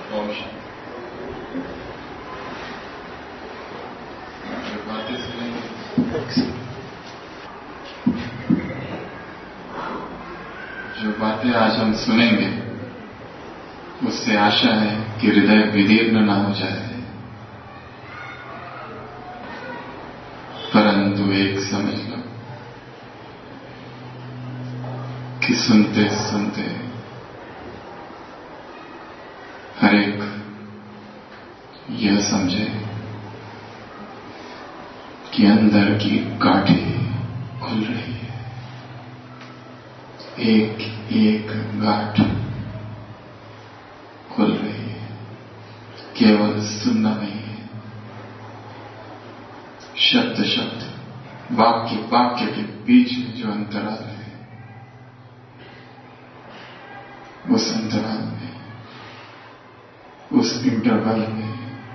ओम शांति। जो बातें सुनेंगे, जो बातें आज हम सुनेंगे, उससे आशा है कि हृदय विदीर्ण ना हो जाए। परंतु एक समझ लो कि सुनते सुनते हर एक यह समझे कि अंदर की गांठें खुल रही है। एक एक गांठ खुल रही है। केवल सुनना नहीं है, शब्द शब्द, वाक्य वाक्य के बीच में जो अंतराल है, उस अंतराल में, उस इंटरवल में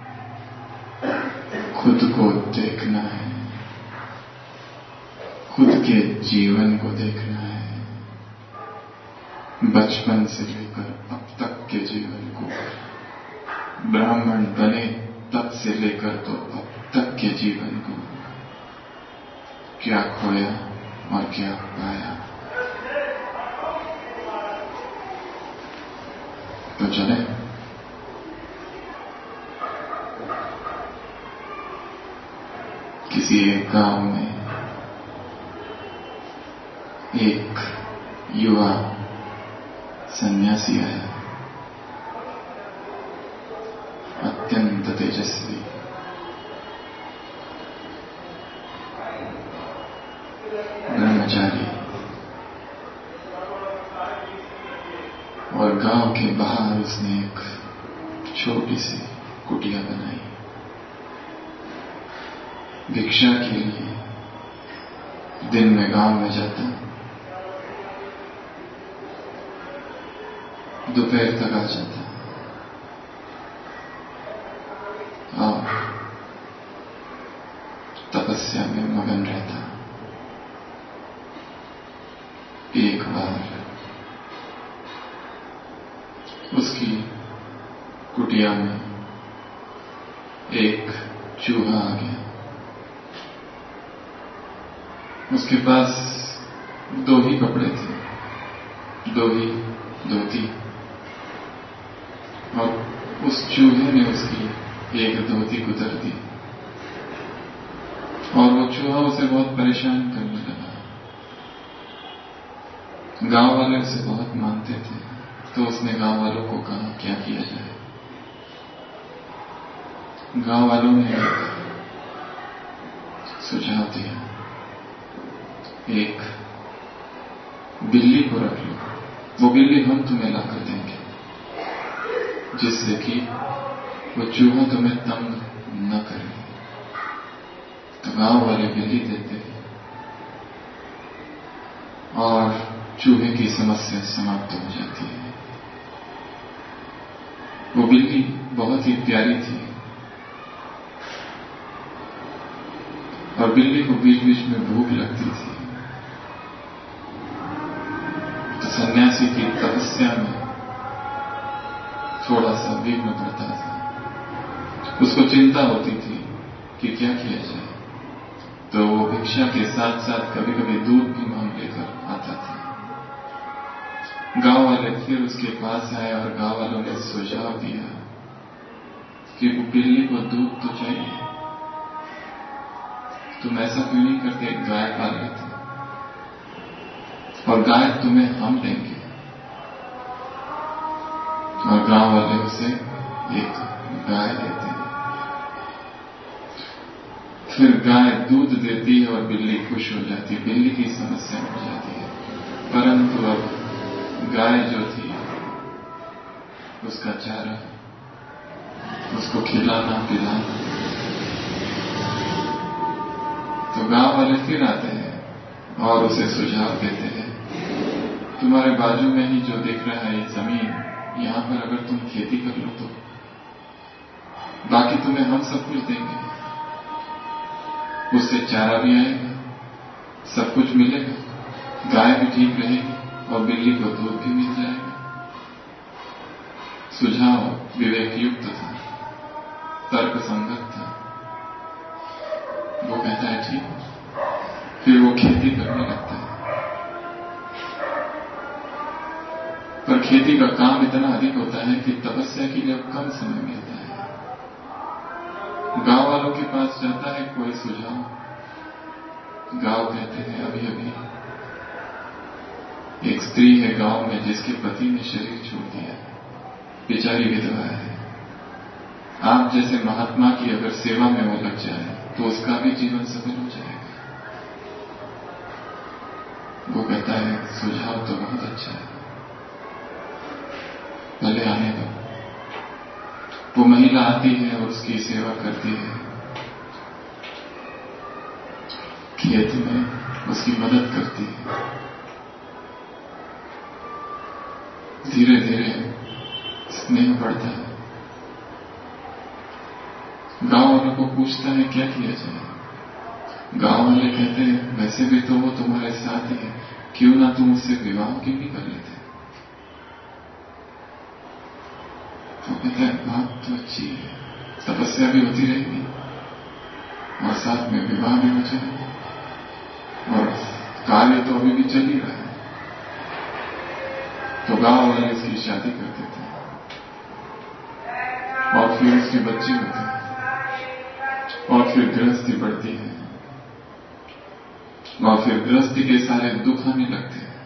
खुद को देखना है, खुद के जीवन को देखना है। बचपन से लेकर अब तक के जीवन को, ब्राह्मण बने तब से लेकर तो अब तक के जीवन को, क्या खोया और क्या पाया। तो चले किसी एक गांव में एक युवा सन्यासी आया, अत्यंत तेजस्वी, ब्रह्मचारी, और गांव के बाहर उसने एक छोटी सी कुटिया बनाई भिक्षा के लिए। दिन में गांव में जाता, दोपहर तक आ जाता और तपस्या में मगन रहता। एक बार उसकी कुटिया में एक चूहा आ गया। उसके पास दो ही कपड़े थे, दो ही धोती, और उस चूहे ने उसकी एक धोती कुतर दी और वो चूहा उसे बहुत परेशान करने लगा। गांव वाले उसे बहुत मानते थे, तो उसने गांव वालों को कहा क्या किया जाए। गांव वालों ने एक सुझाव दिया, एक बिल्ली को रख लो, वो बिल्ली हम तुम्हें ला कर देंगे, जिससे कि वो चूहा तुम्हें तंग न करे। तो गांव वाले बिल्ली देते और चूहे की समस्या समाप्त हो जाती है। वो बिल्ली बहुत ही प्यारी थी और बिल्ली को बीच बीच में भूख लगती थी। तो सन्यासी की तपस्या में थोड़ा सा विघ्न पड़ता था। उसको चिंता होती थी कि क्या किया जाए। तो वो भिक्षा के साथ साथ कभी कभी दूध भी मांग लेकर आता था। गांव वाले फिर उसके पास आए और गांव वालों ने सुझाव दिया कि वो बिल्ली को दूध तो चाहिए, तुम ऐसा क्यों नहीं करते, एक गाय पाल लेते और गाय तुम्हें हम देंगे। और गांव वाले उसे एक गाय देते हैं। फिर गाय दूध देती है और बिल्ली खुश हो जाती है, बिल्ली की समस्या मिट जाती है। परंतु अब गाय जो थी, उसका चारा, उसको खिलाना पिलाना। तो गांव वाले फिर आते हैं और उसे सुझाव देते हैं, तुम्हारे बाजू में ही जो दिख रहा है ये जमीन, यहां पर अगर तुम खेती कर लो तो बाकी तुम्हें हम सब कुछ देंगे। उससे चारा भी आएगा, सब कुछ मिलेगा, गाय भी ठीक रहेगी और बिल्ली को दूध भी मिल जाएगा। सुझाव विवेक युक्त था, तर्क संगत था। वो कहता है ठीक, फिर वो खेती करने लगता है। पर खेती का काम इतना अधिक होता है कि तपस्या के लिए अब कम समय मिलता है। गांव वालों के पास जाता है कोई सुझाव, गांव कहते हैं अभी अभी एक स्त्री है गांव में जिसके पति ने शरीर छोड़ दिया, बेचारी विधवा है। आप जैसे महात्मा की अगर सेवा में वो लग जाए तो उसका भी जीवन सफल हो जाएगा। वो कहता है सुझाव तो बहुत अच्छा है, पहले आने दो। वो महिला आती है और उसकी सेवा करती है, खेत में उसकी मदद करती है। धीरे धीरे स्नेह बढ़ता है। गांव वालों को पूछता है क्या किया जाए। गांव वाले कहते हैं वैसे भी तो वो तुम्हारे साथ ही है, क्यों ना तुम उससे विवाह क्यों नहीं कर लेते। तो कहता है बात तो अच्छी है, तपस्या भी होती रहेगी और साथ में विवाह भी हो जाएगा, और कार्य तो अभी भी चल ही रहा है। तो गांव वाले इसकी शादी कर देते हैं और फिर उसके बच्चे होते हैं और फिर गृहस्थी बढ़ती है और फिर गृहस्थी के सारे दुख आने लगते हैं।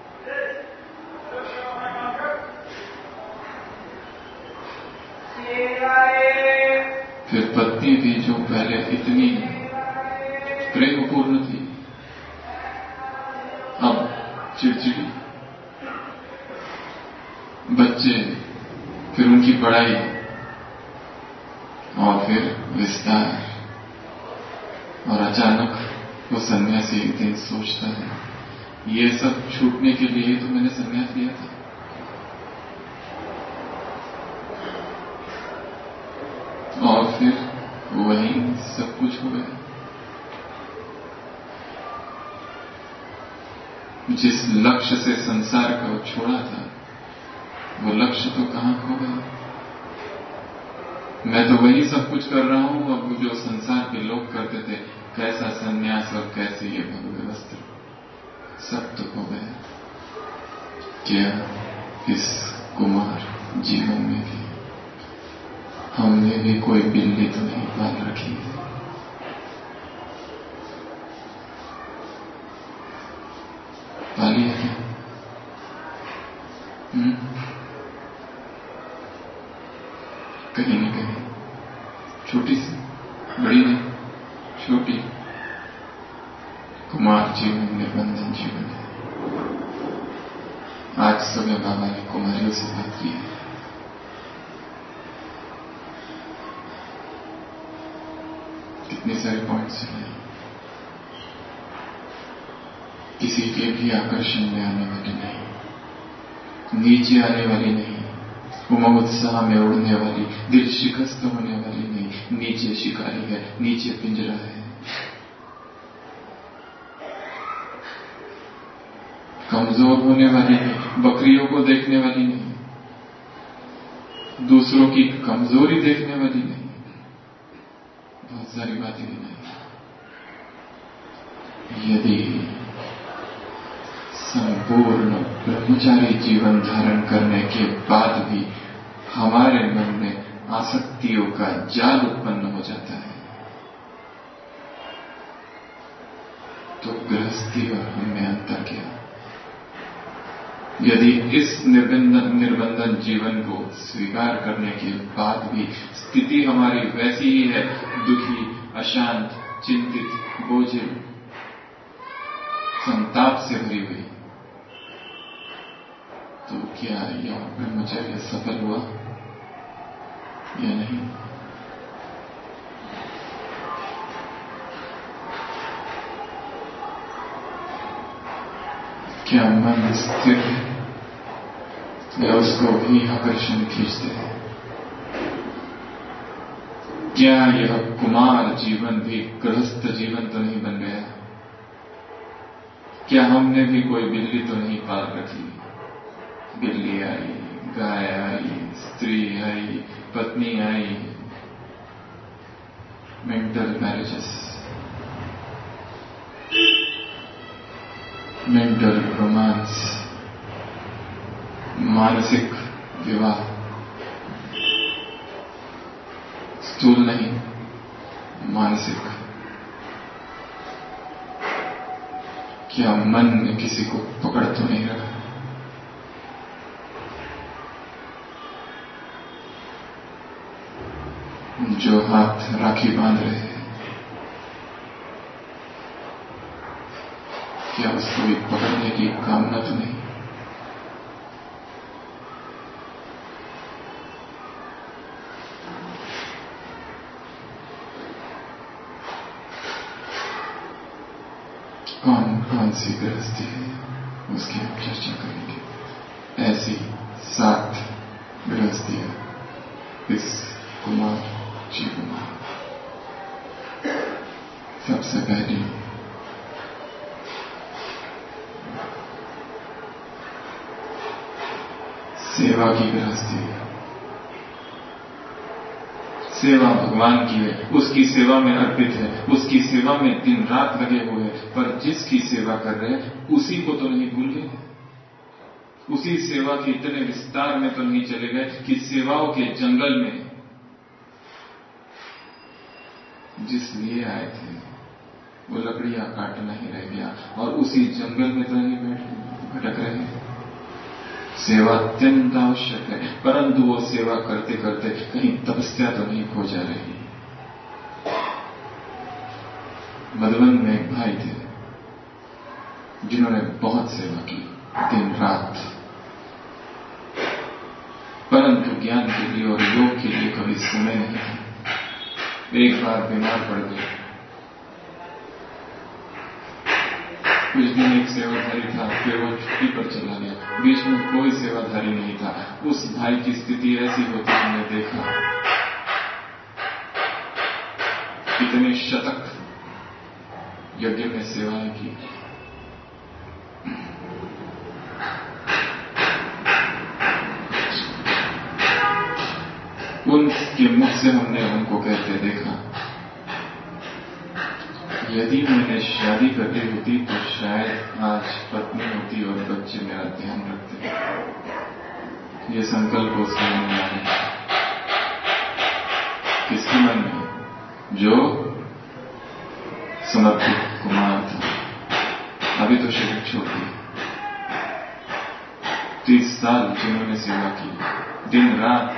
फिर पत्नी भी जो पहले इतनी प्रेमपूर्ण थी अब चिड़चिड़ी, बच्चे, फिर उनकी पढ़ाई और फिर विस्तार। और अचानक वो सन्यासी एक दिन सोचता है ये सब छूटने के लिए तो मैंने सन्यास लिया था। और फिर वही सब कुछ हो गया। जिस लक्ष्य से संसार को छोड़ा था वो लक्ष्य तो कहां खो गया। मैं तो वही सब कुछ कर रहा हूं, अब जो संसार के लोग करते थे, कैसा सन्यास और कैसे ये भगवे वस्त्र, सब तो हो गया। क्या इस कुमार जीवन में भी हमने भी कोई बिल्ली तो नहीं पाल रखी है। पाली है क्या? कहीं न कहीं छोटी सी, बड़ी नहीं, छोटी। कुमार जीवन निर्बंधन जीवन है। आज सुबह बाबा ने कुमारियों से बात की है। कितने सारे पॉइंट्स हैं, किसी के भी आकर्षण में आने वाली नहीं, नीचे आने वाली नहीं, उमंग उत्साह में उड़ने वाली, दिल शिकस्त होने वाली नहीं, नीचे शिकारी है, नीचे पिंजरा है। कमजोर होने वाली नहीं, बकरियों को देखने वाली नहीं, दूसरों की कमजोरी देखने वाली नहीं, बहुत सारी बातें भी नहीं। यदि संपूर्ण ब्रह्मचारी जीवन धारण करने के बाद भी हमारे मन में आसक्तियों का जाल उत्पन्न हो जाता है तो गृहस्थी और हम में अंतर क्या। यदि इस निर्बंधन जीवन को स्वीकार करने के बाद भी स्थिति हमारी वैसी ही है, दुखी, अशांत, चिंतित, बोझिल, संताप से भरी हुई, तो क्या यह ब्रह्मचर्य सफल हुआ या नहीं। क्या मन स्थिर है या उसको भी आकर्षण खींचते हैं। क्या यह कुमार जीवन भी गृहस्थ जीवन तो नहीं बन गया। क्या हमने भी कोई बिल्ली तो नहीं पाल रखी। बिल्ली आई, गाय आई, स्त्री आई, पत्नी आई, मेंटल मैरिजेस, मेंटल रोमांस, मानसिक विवाह, स्थूल नहीं, मानसिक। क्या मन में किसी को पकड़ तो नहीं रहा? जो हाथ राखी बांध रहे हैं, क्या उसको भी पकड़ने की कामना तो नहीं? कौन कौन सी गृहस्थी है उसकी हम चर्चा करेंगे। ऐसी 7 गृहस्थियां इस कुमार जीवन में। सबसे पहली सेवा की गृहस्थी है। सेवा भगवान की है, उसकी सेवा में अर्पित है, उसकी सेवा में दिन रात लगे हुए हैं, पर जिसकी सेवा कर रहे हैं उसी को तो नहीं भूल गए, उसी सेवा के इतने विस्तार में तो नहीं चले गए कि सेवाओं के जंगल में जिस लिए आए थे वो लकड़ियां काटना ही रह गया और उसी जंगल में तो नहीं भटक रहे हैं। सेवा अत्यंत आवश्यक है, परंतु वो सेवा करते करते कहीं तपस्या तो नहीं खो जा रही। मधुबन में एक भाई थे जिन्होंने बहुत सेवा की दिन रात, परंतु ज्ञान के लिए और योग के लिए कभी समय नहीं था। एक बार बीमार पड़ गए, कुछ दिन एक सेवाधारी था, फिर वो छुट्टी पर चला गया, बीच में कोई सेवाधारी नहीं था। उस भाई की स्थिति ऐसी होती हमने देखा, कितने शतक यज्ञ में सेवाएं की। उनके मुख से हमने उनको कहते देखा, यदि मैंने शादी करनी होती तो शायद आज पत्नी होती और बच्चे मेरा ध्यान रखते। ये संकल्प उसके मन में आया। किसके मन में? जो समर्पित कुमार था, अभी तो शरीर छोड़ दिया। 30 साल जिन्होंने सेवा की दिन रात,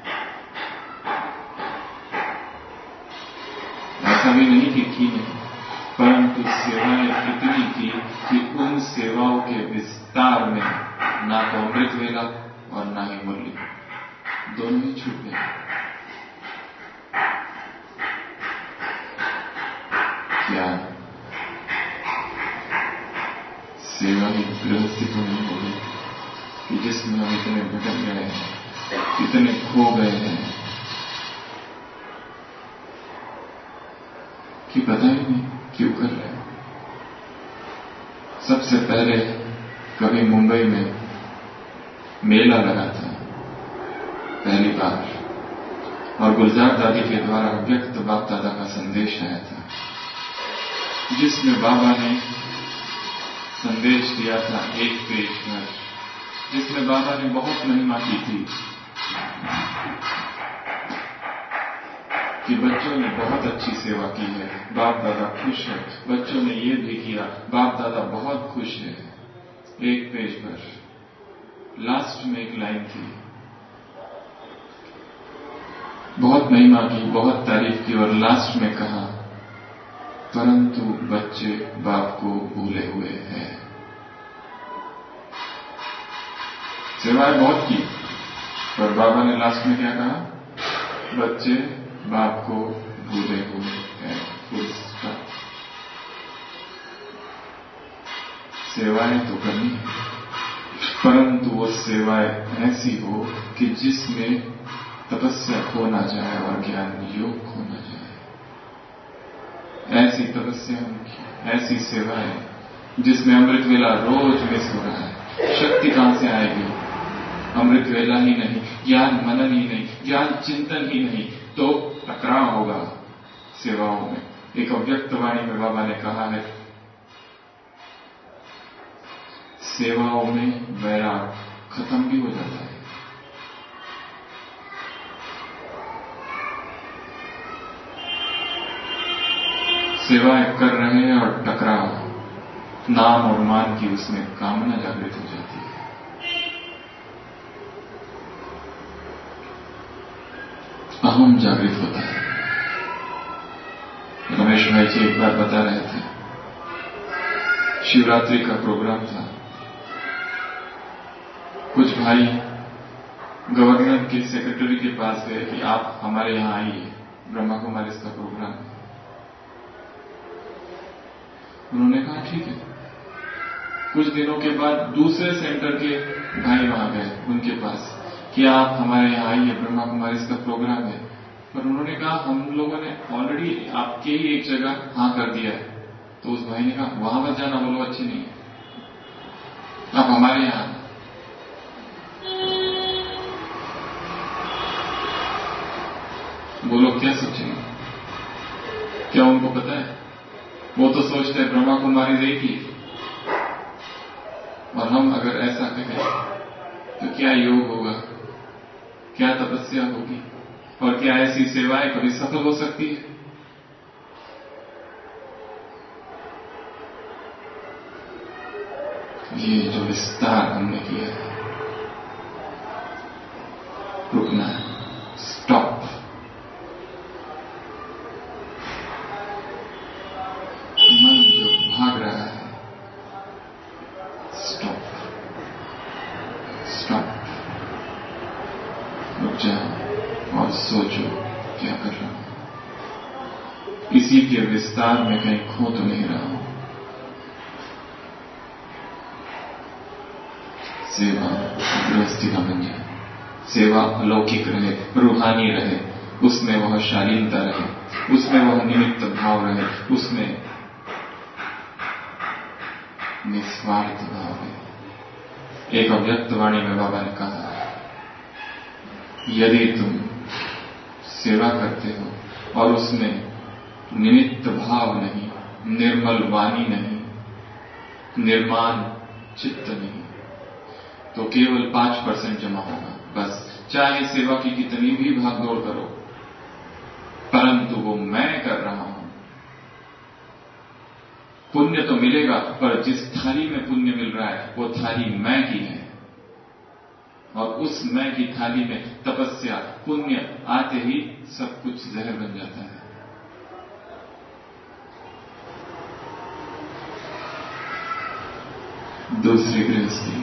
ऐसा भी नहीं कि नहीं, परंतु सेवाएं इतनी की कि उन सेवाओं के विस्तार में ना तो अमृत वेला और ना ही मुरली, दोनों ही छूट गए। क्या सेवा ही गृहस्थी तो नहीं होगी कि जिसमें हम इतने भटक गए हैं, इतने खो गए हैं कि पता ही नहीं क्यों कर रहे हैं। सबसे पहले कभी मुंबई में मेला लगा था पहली बार, और गुलजार दादी के द्वारा व्यक्त बाप दादा का संदेश आया था, जिसमें बाबा ने संदेश दिया था एक पेज में, जिसमें बाबा ने बहुत महिमा की थी कि बच्चों ने बहुत अच्छी सेवा की है, बाप दादा खुश है। बच्चों ने ये भी किया, बाप दादा बहुत खुश है। एक पेज पर लास्ट में एक लाइन थी, बहुत महिमा की, बहुत तारीफ की, और लास्ट में कहा परंतु बच्चे बाप को भूले हुए हैं। सेवाएं बहुत की, पर बाबा ने लास्ट में क्या कहा? बच्चे बाप को भूले हुए हैं। सेवाएं तो करनी है, परंतु वो सेवाएं ऐसी हो कि जिसमें तपस्या खो ना जाए और ज्ञान योग खो ना जाए। ऐसी तपस्या की, ऐसी सेवाएं जिसमें अमृत वेला रोज मिस हो रहा है। शक्ति कहां से आएगी? अमृत वेला ही नहीं, ज्ञान मनन ही नहीं, ज्ञान चिंतन ही नहीं, तो टकराव होगा सेवाओं में। एक अव्यक्त वाणी में बाबा ने कहा है, सेवाओं में वैराग खत्म भी हो जाता है। सेवाएं कर रहे हैं और टकराव, नाम और मान की उसमें कामना जागृत हो जाती है। अहम जागृत होता है। रमेश भाई जी एक बार बता रहे थे, शिवरात्रि का प्रोग्राम था। कुछ भाई गवर्नर के सेक्रेटरी के पास गए कि आप हमारे यहां आइए, ब्रह्मा कुमारी का प्रोग्राम है। उन्होंने कहा ठीक है। कुछ दिनों के बाद दूसरे सेंटर के भाई वहां गए उनके पास कि आप हमारे यहाँ आइए, ब्रह्मा कुमारी का प्रोग्राम है। पर उन्होंने कहा हम लोगों ने ऑलरेडी आपके ही एक जगह हाँ कर दिया है। तो उस भाई ने कहा वहां मत जाना, वो लोग अच्छे नहीं है, आप हमारे यहां। वो लोग क्या सोचेंगे? क्या उनको पता है? वो तो सोचते हैं ब्रह्मा कुमारी देखी, और हम अगर ऐसा कहें तो क्या योग होगा, क्या तपस्या होगी, और क्या ऐसी सेवाएं कभी सफल हो सकती है? ये जो विस्तार हमने किया है, रुकना है, स्टॉप। मन जो भाग रहा है, स्टॉप, स्टॉप, रुक जाओ और सोचो क्या कर रहा हूं। इसी के विस्तार में कहीं खो तो नहीं रहा हूं। सेवा गृहस्थी का बन जाए, सेवा अलौकिक रहे, रूहानी रहे, उसमें वह शालीनता रहे, उसमें वह निमित्त भाव रहे, उसमें निस्वार्थ भाव है। एक अव्यक्त वाणी में बाबा ने कहा, यदि तुम सेवा करते हो और उसमें निमित्त भाव नहीं, निर्मल वाणी नहीं, निर्माण चित्त नहीं, तो केवल 5% जमा होगा बस। चाहे सेवा की कितनी भी भागदौड़ करो, परंतु वो मैं कर रहा हूं। पुण्य तो मिलेगा, पर जिस थाली में पुण्य मिल रहा है वो थाली मैं की है, और उस मैं की थाली में तपस्या पुण्य आते ही सब कुछ जहर बन जाता है। दूसरी गृहस्थी,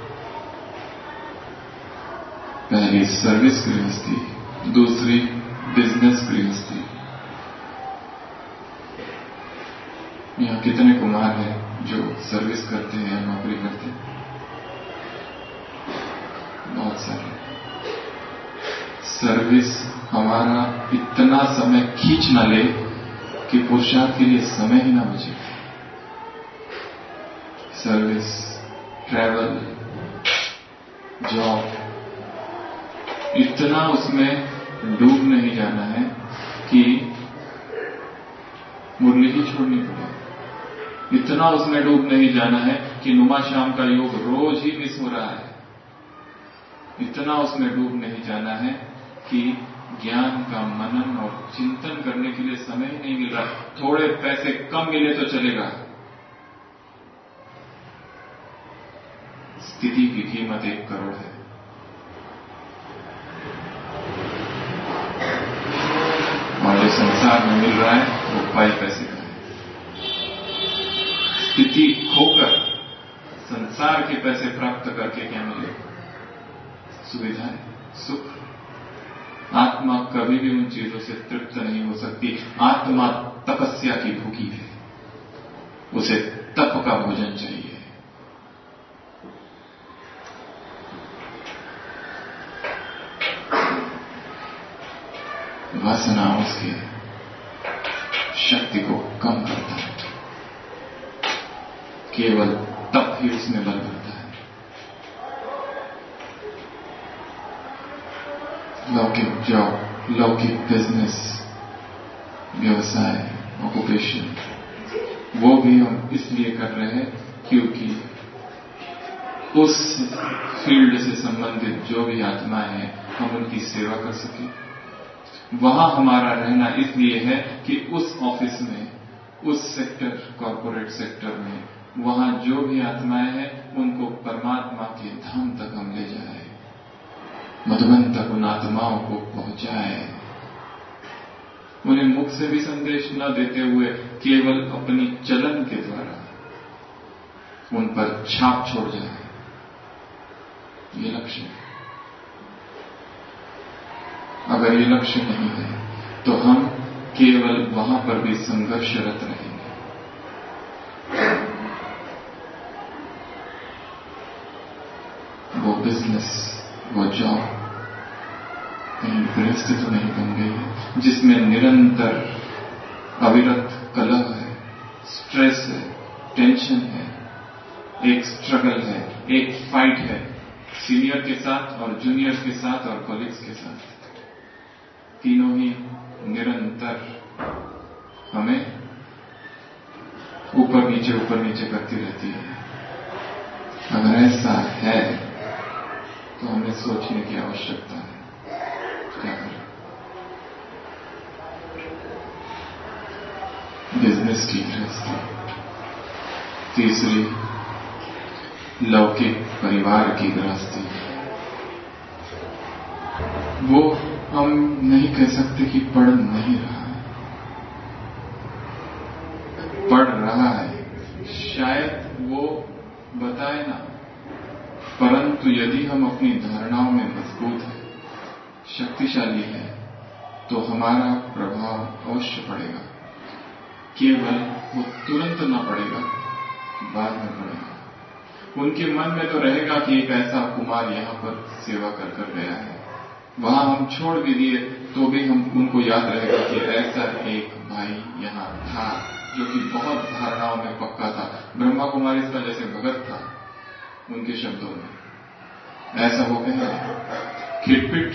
पहली सर्विस गृहस्थी, दूसरी बिजनेस गृहस्थी। यहाँ कितने कुमार हैं जो सर्विस करते हैं, नौकरी करते हैं? बहुत सारे। सर्विस हमारा इतना समय खींच न ले कि पुरुषार्थ के लिए समय ही ना बचे। सर्विस, ट्रैवल, जॉब, इतना उसमें डूब नहीं जाना है कि मुरली ही छोड़नी पड़े। इतना उसमें डूब नहीं जाना है कि नुमा शाम का योग रोज ही मिस हो रहा है। इतना उसमें डूब नहीं जाना है कि ज्ञान का मनन और चिंतन करने के लिए समय ही नहीं मिल रहा। थोड़े पैसे कम मिले तो चलेगा। स्थिति की कीमत 1 करोड़ है। और जो संसार में मिल रहा है वो पाई पैसे का है। स्थिति खोकर संसार के पैसे प्राप्त करके क्या मिले? सुविधाएं, सुख। आत्मा कभी भी उन चीजों से तृप्त नहीं हो सकती। आत्मा तपस्या की भूखी है, उसे तप का भोजन चाहिए। वासना उसकी शक्ति को कम करता है, केवल तप ही उसमें बल भरता है। लौकिक जॉब, लौकिक बिजनेस, व्यवसाय, ऑक्यूपेशन, वो भी हम इसलिए कर रहे हैं क्योंकि उस फील्ड से संबंधित जो भी आत्माएं हैं हम उनकी सेवा कर सकें। वहां हमारा रहना इसलिए है कि उस ऑफिस में, उस सेक्टर, कॉर्पोरेट सेक्टर में, वहां जो भी आत्माएं हैं उनको परमात्मा के धाम तक हम ले जाए, मधुबन तक उन आत्माओं को पहुंचाए, उन्हें मुख से भी संदेश न देते हुए केवल अपनी चलन के द्वारा उन पर छाप छोड़ जाए। ये लक्ष्य है। अगर ये लक्ष्य नहीं है तो हम केवल वहां पर भी संघर्षरत रहेंगे। वो बिजनेस, वो जॉब कहीं गृहस्थी तो नहीं बन गई है जिसमें निरंतर अविरत कलह है, स्ट्रेस है, टेंशन है, एक स्ट्रगल है, एक फाइट है सीनियर के साथ और जूनियर्स के साथ और कॉलीग्स के साथ। तीनों ही निरंतर हमें ऊपर नीचे करती रहती है। अगर ऐसा है तो हमें सोचने की आवश्यकता है क्या करें। बिजनेस की गृहस्थी, तीसरी लौकिक परिवार की गृहस्थी। वो हम नहीं कह सकते कि पढ़ नहीं रहा है, पढ़ रहा है, शायद वो बताए ना, परंतु यदि हम अपनी धारणाओं में मजबूत है, शक्तिशाली है, तो हमारा प्रभाव अवश्य पड़ेगा। केवल वो तुरंत ना पड़ेगा, बाद में पड़ेगा। उनके मन में तो रहेगा कि एक ऐसा कुमार यहां पर सेवा कर गया है, वहां हम छोड़ भी दिए तो भी हम उनको याद रहेगा कि ऐसा एक भाई यहां था जो कि बहुत धारणाओं में पक्का था। ब्रह्मा कुमारी इसका जैसे भगत था, उनके शब्दों में ऐसा हो गया। खिटपिट,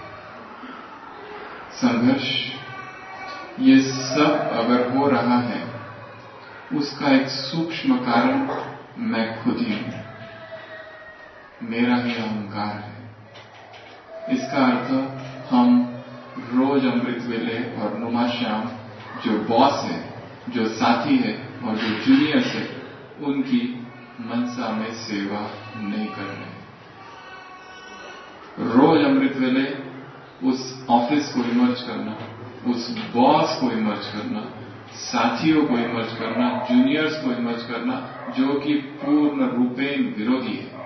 संघर्ष, ये सब अगर हो रहा है उसका एक सूक्ष्म कारण मैं खुद ही हूं, मेरा ही अहंकार है। इसका अर्थ हम रोज अमृत वेले और नुमा श्याम जो बॉस है, जो साथी है और जो जूनियर्स है, उनकी मनसा में सेवा नहीं कर रहे। रोज अमृत वेले उस ऑफिस को इमर्ज करना, उस बॉस को इमर्ज करना, साथियों को इमर्ज करना, जूनियर्स को इमर्ज करना जो कि पूर्ण रूपेण विरोधी है।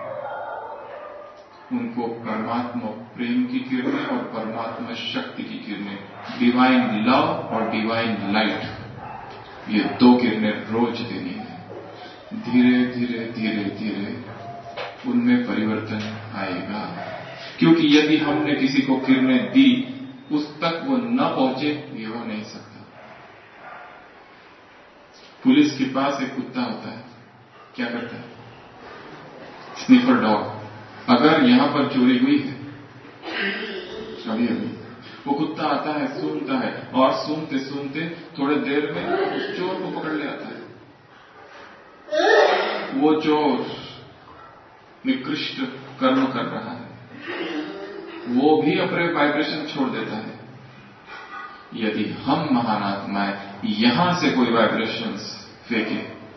उनको परमात्मा प्रेम की किरणें और परमात्मा शक्ति की किरणें, डिवाइन लव और डिवाइन लाइट, ये दो किरणें रोज देनी है। धीरे धीरे धीरे धीरे उनमें परिवर्तन आएगा, क्योंकि यदि हमने किसी को किरणें दी उस तक वो न पहुंचे, ये हो नहीं सकता। पुलिस के पास एक कुत्ता होता है, क्या करता है? Sniffer dog. अगर यहां पर चोरी हुई है अभी वो कुत्ता आता है, सूंघता है और सूंघते सूंघते थोड़े देर में उस चोर को पकड़ ले आता है। वो चोर निकृष्ट कर्म कर रहा है, वो भी अपने वाइब्रेशन छोड़ देता है। यदि हम महान आत्माएं यहां से कोई वाइब्रेशंस फेंके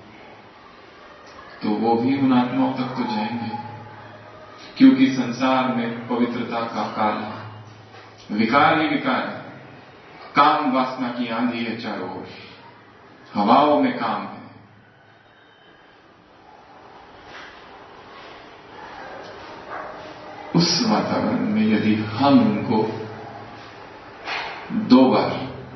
तो वो भी उन आत्माओं तक तो जाएंगे, क्योंकि संसार में पवित्रता का काल है, विकार ही विकार है। काम वासना की आंधी है चारों ओर, हवाओं में काम है। उस वातावरण में यदि हम उनको 2 बार,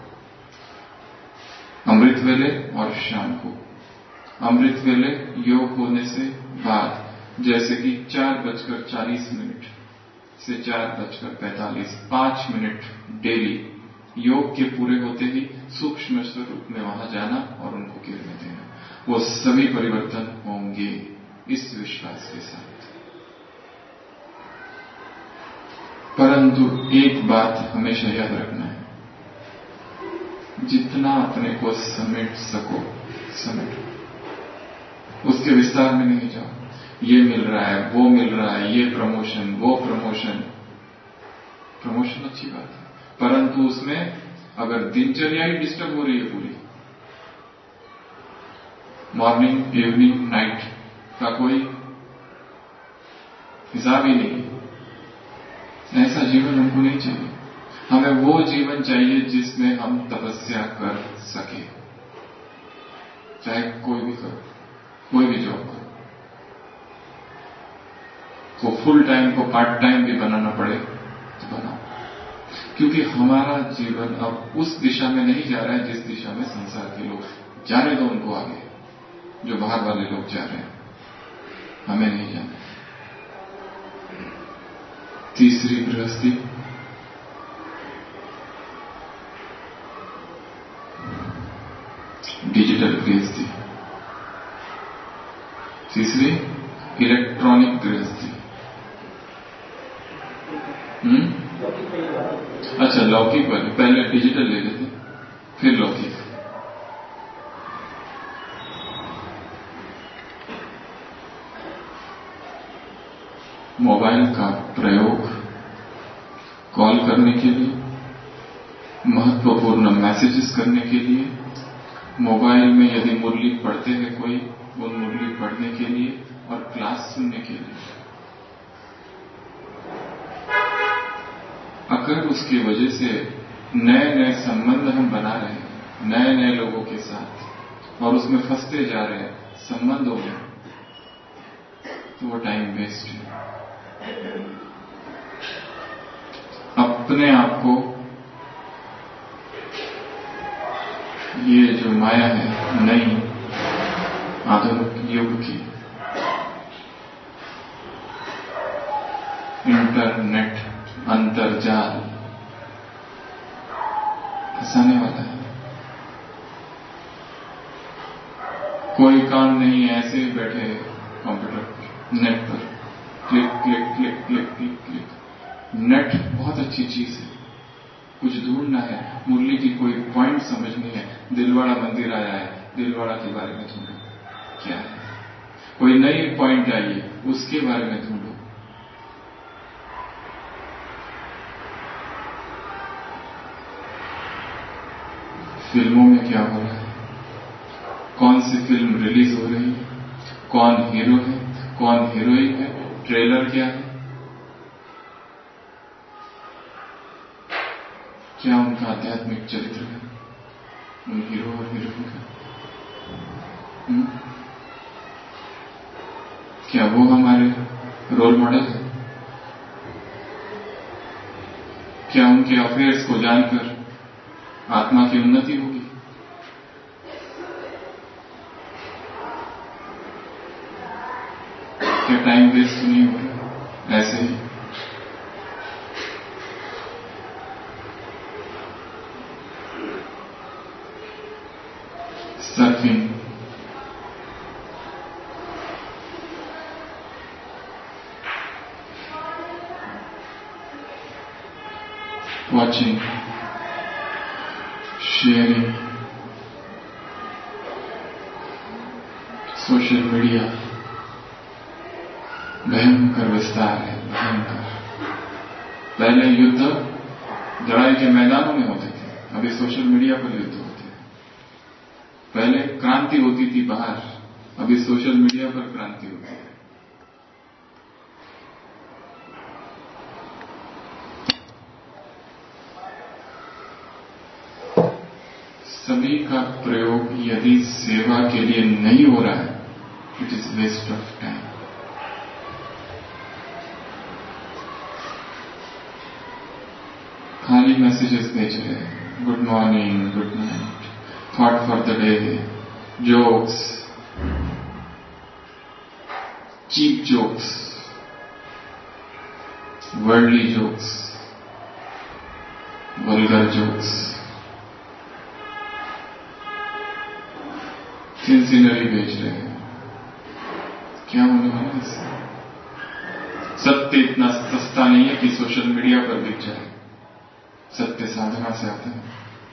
अमृत वेले और शाम को, अमृत वेले योग होने से बाद जैसे कि 4:40 से 4:45, 5 मिनट डेली योग के पूरे होते ही सूक्ष्म स्वरूप में वहां जाना और उनको किरणें देना, वो सभी परिवर्तन होंगे इस विश्वास के साथ। परंतु एक बात हमेशा याद रखना है, जितना अपने को समेट सको समेटो, उसके विस्तार में नहीं जाओ। ये मिल रहा है, वो मिल रहा है, ये प्रमोशन, वो प्रमोशन। प्रमोशन अच्छी बात है, परंतु उसमें अगर दिनचर्या ही डिस्टर्ब हो रही है पूरी, मॉर्निंग इवनिंग नाइट का कोई हिसाब ही नहीं, ऐसा जीवन हमको नहीं चाहिए। हमें वो जीवन चाहिए जिसमें हम तपस्या कर सके, चाहे कोई भी करो, कोई भी जॉब करो, को फुल टाइम को पार्ट टाइम भी बनाना पड़े तो बनाओ, क्योंकि हमारा जीवन अब उस दिशा में नहीं जा रहा है जिस दिशा में संसार के लोग जाने दो उनको आगे, जो बाहर वाले लोग जा रहे हैं, हमें नहीं जाना। तीसरी गृहस्थी, डिजिटल गृहस्थी। तीसरी इलेक्ट्रॉनिक गृहस्थी। अच्छा, लौकिक वाली, पहले डिजिटल ले लेते फिर लौकिक। मोबाइल का प्रयोग कॉल करने के लिए, महत्वपूर्ण मैसेजेस करने के लिए, मोबाइल में यदि मुरली पढ़ते हैं कोई, वो मुरली पढ़ने के लिए और क्लास सुनने के लिए। अगर उसकी वजह से नए नए संबंध हम बना रहे हैं नए नए लोगों के साथ और उसमें फंसते जा रहे हैं संबंधों में, तो वो टाइम वेस्ट है। अपने आप को ये जो माया है नई आधुनिक युग की, इंटरनेट, अंतर्जाल फंसाने वाला है। कोई काम नहीं है, ऐसे ही बैठे कंप्यूटर पर, नेट पर click click click click click click. Net बहुत अच्छी चीज है, कुछ ढूंढना है, मुरली की कोई पॉइंट समझनी है, दिलवाड़ा मंदिर आया है, दिलवाड़ा के बारे में ढूंढो क्या है, कोई नई पॉइंट आई है उसके बारे में ढूंढो। फिल्मों में क्या हो रहा है, कौन सी फिल्म रिलीज हो रही है, कौन हीरो है, कौन हीरोइन है, ट्रेलर क्या है, क्या उनका आध्यात्मिक चरित्र है उन हीरो और हीरोइन का, क्या वो हमारे रोल मॉडल है? क्या उनके अफेयर्स को जानकर आत्मा की उन्नति होगी? क्या टाइम वेस्ट नहीं हो रहा ऐसे ही? Surfing, watching, sharing, social media भयंकर विस्तार है, भयंकर। पहले युद्ध लड़ाई के मैदानों में होते थे, अभी सोशल मीडिया पर युद्ध होते हैं। पहले क्रांति होती थी बाहर, अभी सोशल मीडिया पर क्रांति होती है। सभी का प्रयोग यदि सेवा के लिए नहीं हो रहा है, it is waste of time. खाली मैसेजेस भेज रहे हैं, good morning, good night, thought for the day, jokes, cheap jokes, worldly jokes, vulgar jokes, scenery भेज रहे हैं। क्या होने वाला है इससे? सत्य इतना सस्ता नहीं है कि सोशल मीडिया पर बिक जाए। सत्य साधना से आता है।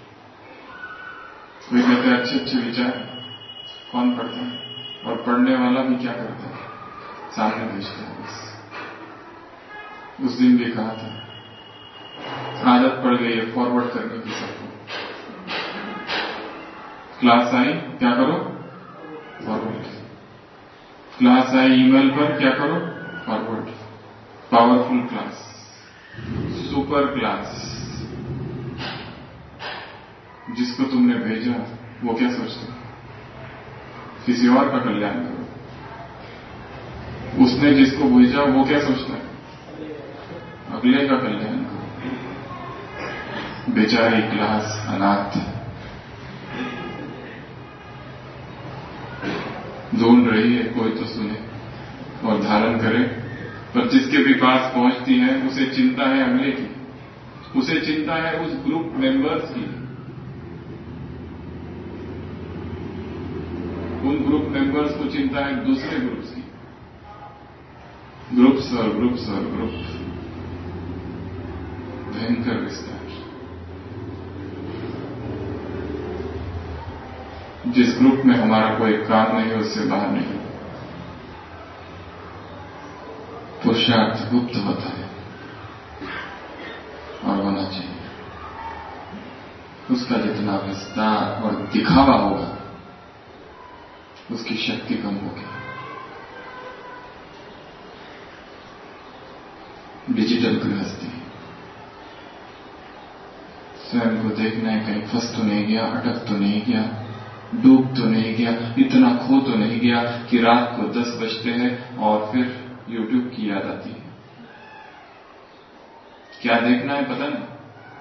वे कहते हैं अच्छे अच्छे विचार कौन पढ़ता है, और पढ़ने वाला भी क्या करता है, सामने भेजता है बस। उस दिन भी कहा था, आदत पड़ गई है फॉरवर्ड करने की सबको। क्लास आई, क्या करो, फॉरवर्ड। क्लास आई ईमेल पर, क्या करो, forward. Powerful class, super class. जिसको तुमने भेजा वो क्या सोचता है, किसी और का कल्याण करो। उसने जिसको भेजा वो क्या सोचता है, अगले का कल्याण करो। बेचारी क्लास अनाथ ढूंढ रही है, कोई तो सुने और धारण करे। पर जिसके भी पास पहुंचती है उसे चिंता है अगले की, उसे चिंता है उस ग्रुप मेंबर्स की। उन ग्रुप मेंबर्स को चिंता है दूसरे ग्रुप्स की। ग्रुप्स और ग्रुप्स और ग्रुप, भयंकर विस्तार। जिस ग्रुप में हमारा कोई काम नहीं है उससे बाहर नहीं। पुरुषार्थ गुप्त होता है और होना चाहिए। उसका जितना विस्तार और दिखावा होगा उसकी शक्ति कम होगी। डिजिटल गृहस्थी, स्वयं को देखना है कहीं फंस तो नहीं गया, अटक तो नहीं गया, डूब तो नहीं गया, इतना खो तो नहीं गया कि रात को 10 बजते हैं और फिर YouTube की याद आती है। क्या देखना है पता नहीं,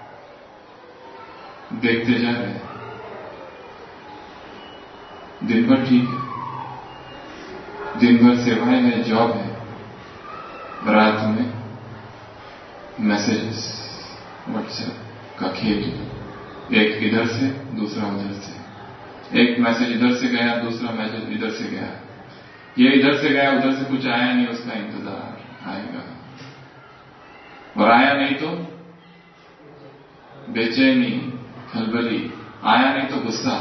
देखते जा रहे हैं। दिन भर ठीक है, दिन भर सेवाएं है, जॉब है, रात में मैसेजेस, व्हाट्सएप का खेल, एक इधर से दूसरा उधर से, एक मैसेज इधर से गया, दूसरा मैसेज इधर से गया, ये इधर से गया उधर से कुछ आया नहीं, उसका इंतजार आएगा, और आया नहीं तो बेचैनी, खलबली, आया नहीं तो गुस्सा।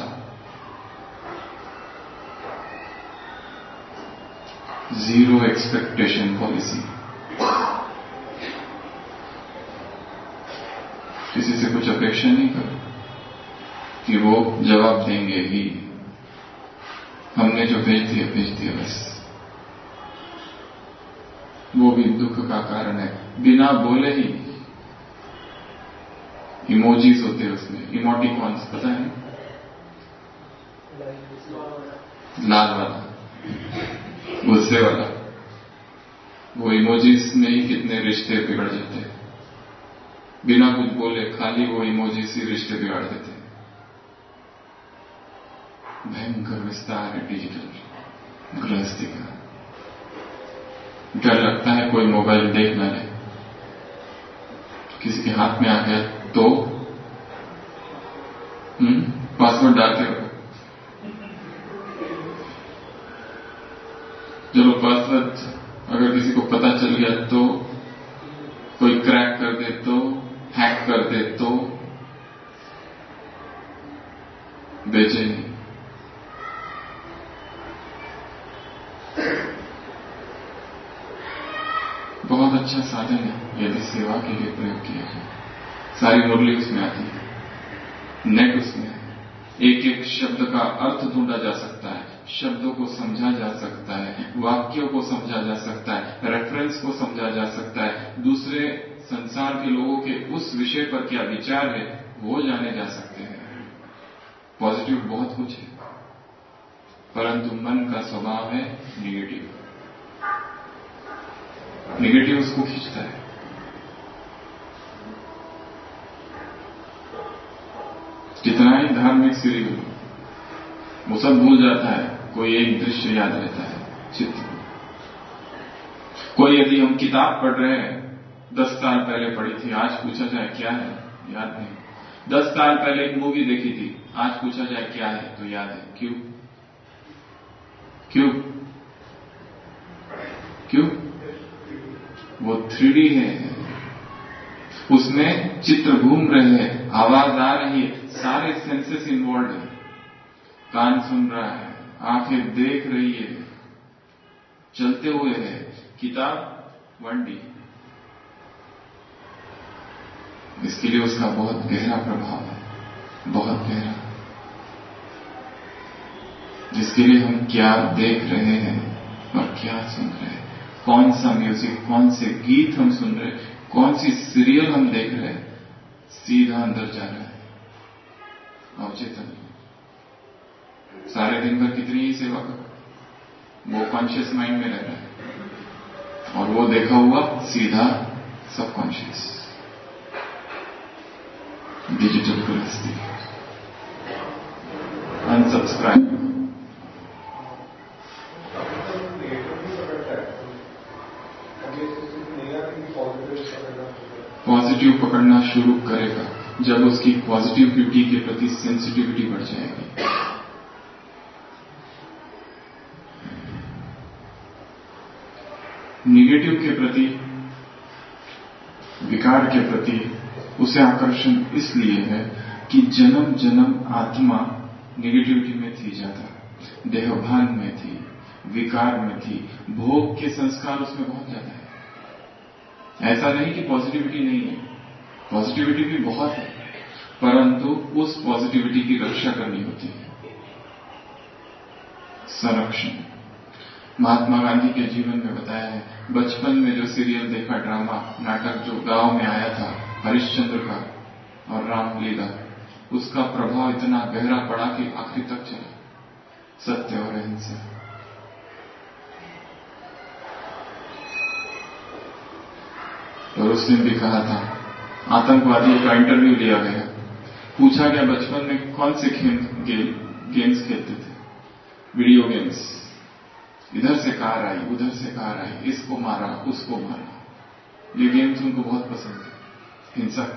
Zero expectation policy. किसी से कुछ अपेक्षा नहीं करो कि वो जवाब देंगे ही। हमने जो भेज दिया बस। वो भी दुख का कारण है, बिना बोले ही। इमोजीज होते हैं उसमें, इमोटिकॉन्स, पता है, लाल वाला, गुस्से वाला। वो इमोजीज में ही कितने रिश्ते बिगड़ जाते हैं। बिना कुछ बोले खाली वो इमोजीज ही रिश्ते बिगाड़ देते हैं। भयंकर विस्तार है डिजिटल गृहस्थी का। डर लगता है कोई मोबाइल देख ना ले, किसी के हाथ में आ गया तो पासवर्ड डालते रहो। चलो पासवर्ड अगर किसी को पता चल गया तो, कोई क्रैक कर दे तो, हैक कर दे तो, बेचैनी। बहुत अच्छा साधन है यदि सेवा के लिए प्रयोग किया जाए। सारी मुरली उसमें आती है, नेट उसमें है। एक एक शब्द का अर्थ ढूंढा जा सकता है, शब्दों को समझा जा सकता है, वाक्यों को समझा जा सकता है, रेफरेंस को समझा जा सकता है, दूसरे संसार के लोगों के उस विषय पर क्या विचार है वो जाने जा सकते हैं। पॉजिटिव बहुत कुछ है, परंतु मन का स्वभाव है निगेटिव। निगेटिव उसको खींचता है। कितना ही धार्मिक सीरी हो, वो सब भूल जाता है, कोई एक दृश्य याद रहता है, चित्र। कोई यदि हम किताब पढ़ रहे हैं, 10 साल पहले पढ़ी थी, आज पूछा जाए क्या है, याद नहीं। 10 साल पहले एक मूवी देखी थी, आज पूछा जाए क्या है तो याद है। क्यों? क्यों? क्यों? वो 3D है, उसमें चित्र घूम रहे हैं, आवाज आ रही है, सारे सेंसेस इन्वॉल्व है, कान सुन रहा है, आंखें देख रही है, चलते हुए है। किताब 1D, इसके लिए उसका बहुत गहरा प्रभाव है, बहुत गहरा, जिसके लिए हम क्या देख रहे हैं और क्या सुन रहे हैं, कौन सा म्यूजिक, कौन से गीत हम सुन रहे हैं, कौन सी सीरियल हम देख रहे हैं, सीधा अंदर जा रहा है अवचेतन। सारे दिन भर कितनी ही सेवा करो, वो कॉन्शियस माइंड में रह रहा है, और वो देखा हुआ सीधा सबकॉन्शियस, डिजिटल गृहस्थी, अनसब्सक्राइब। पॉजिटिव पकड़ना शुरू करेगा जब उसकी पॉजिटिविटी के प्रति सेंसिटिविटी बढ़ जाएगी। निगेटिव के प्रति, विकार के प्रति उसे आकर्षण इसलिए है कि जन्म जन्म आत्मा निगेटिविटी में थी, ज्यादा देहभान में थी, विकार में थी, भोग के संस्कार उसमें बहुत ज्यादा है। ऐसा नहीं कि पॉजिटिविटी नहीं है, पॉजिटिविटी भी बहुत है, परंतु उस पॉजिटिविटी की रक्षा करनी होती है, संरक्षण। महात्मा गांधी के जीवन में बताया है, बचपन में जो सीरियल देखा, ड्रामा, नाटक जो गांव में आया था, हरिश्चंद्र का और रामलीला, उसका प्रभाव इतना गहरा पड़ा कि आखिरी तक चला, सत्य और अहिंसा। और उसने भी कहा था, आतंकवादियों का इंटरव्यू लिया गया, पूछा गया बचपन में कौन से गेम्स खेलते थे, वीडियो गेम्स, इधर से कार आई, उधर से कार आई, इसको मारा, उसको मारा, ये गेम्स उनको बहुत पसंद थे, हिंसक।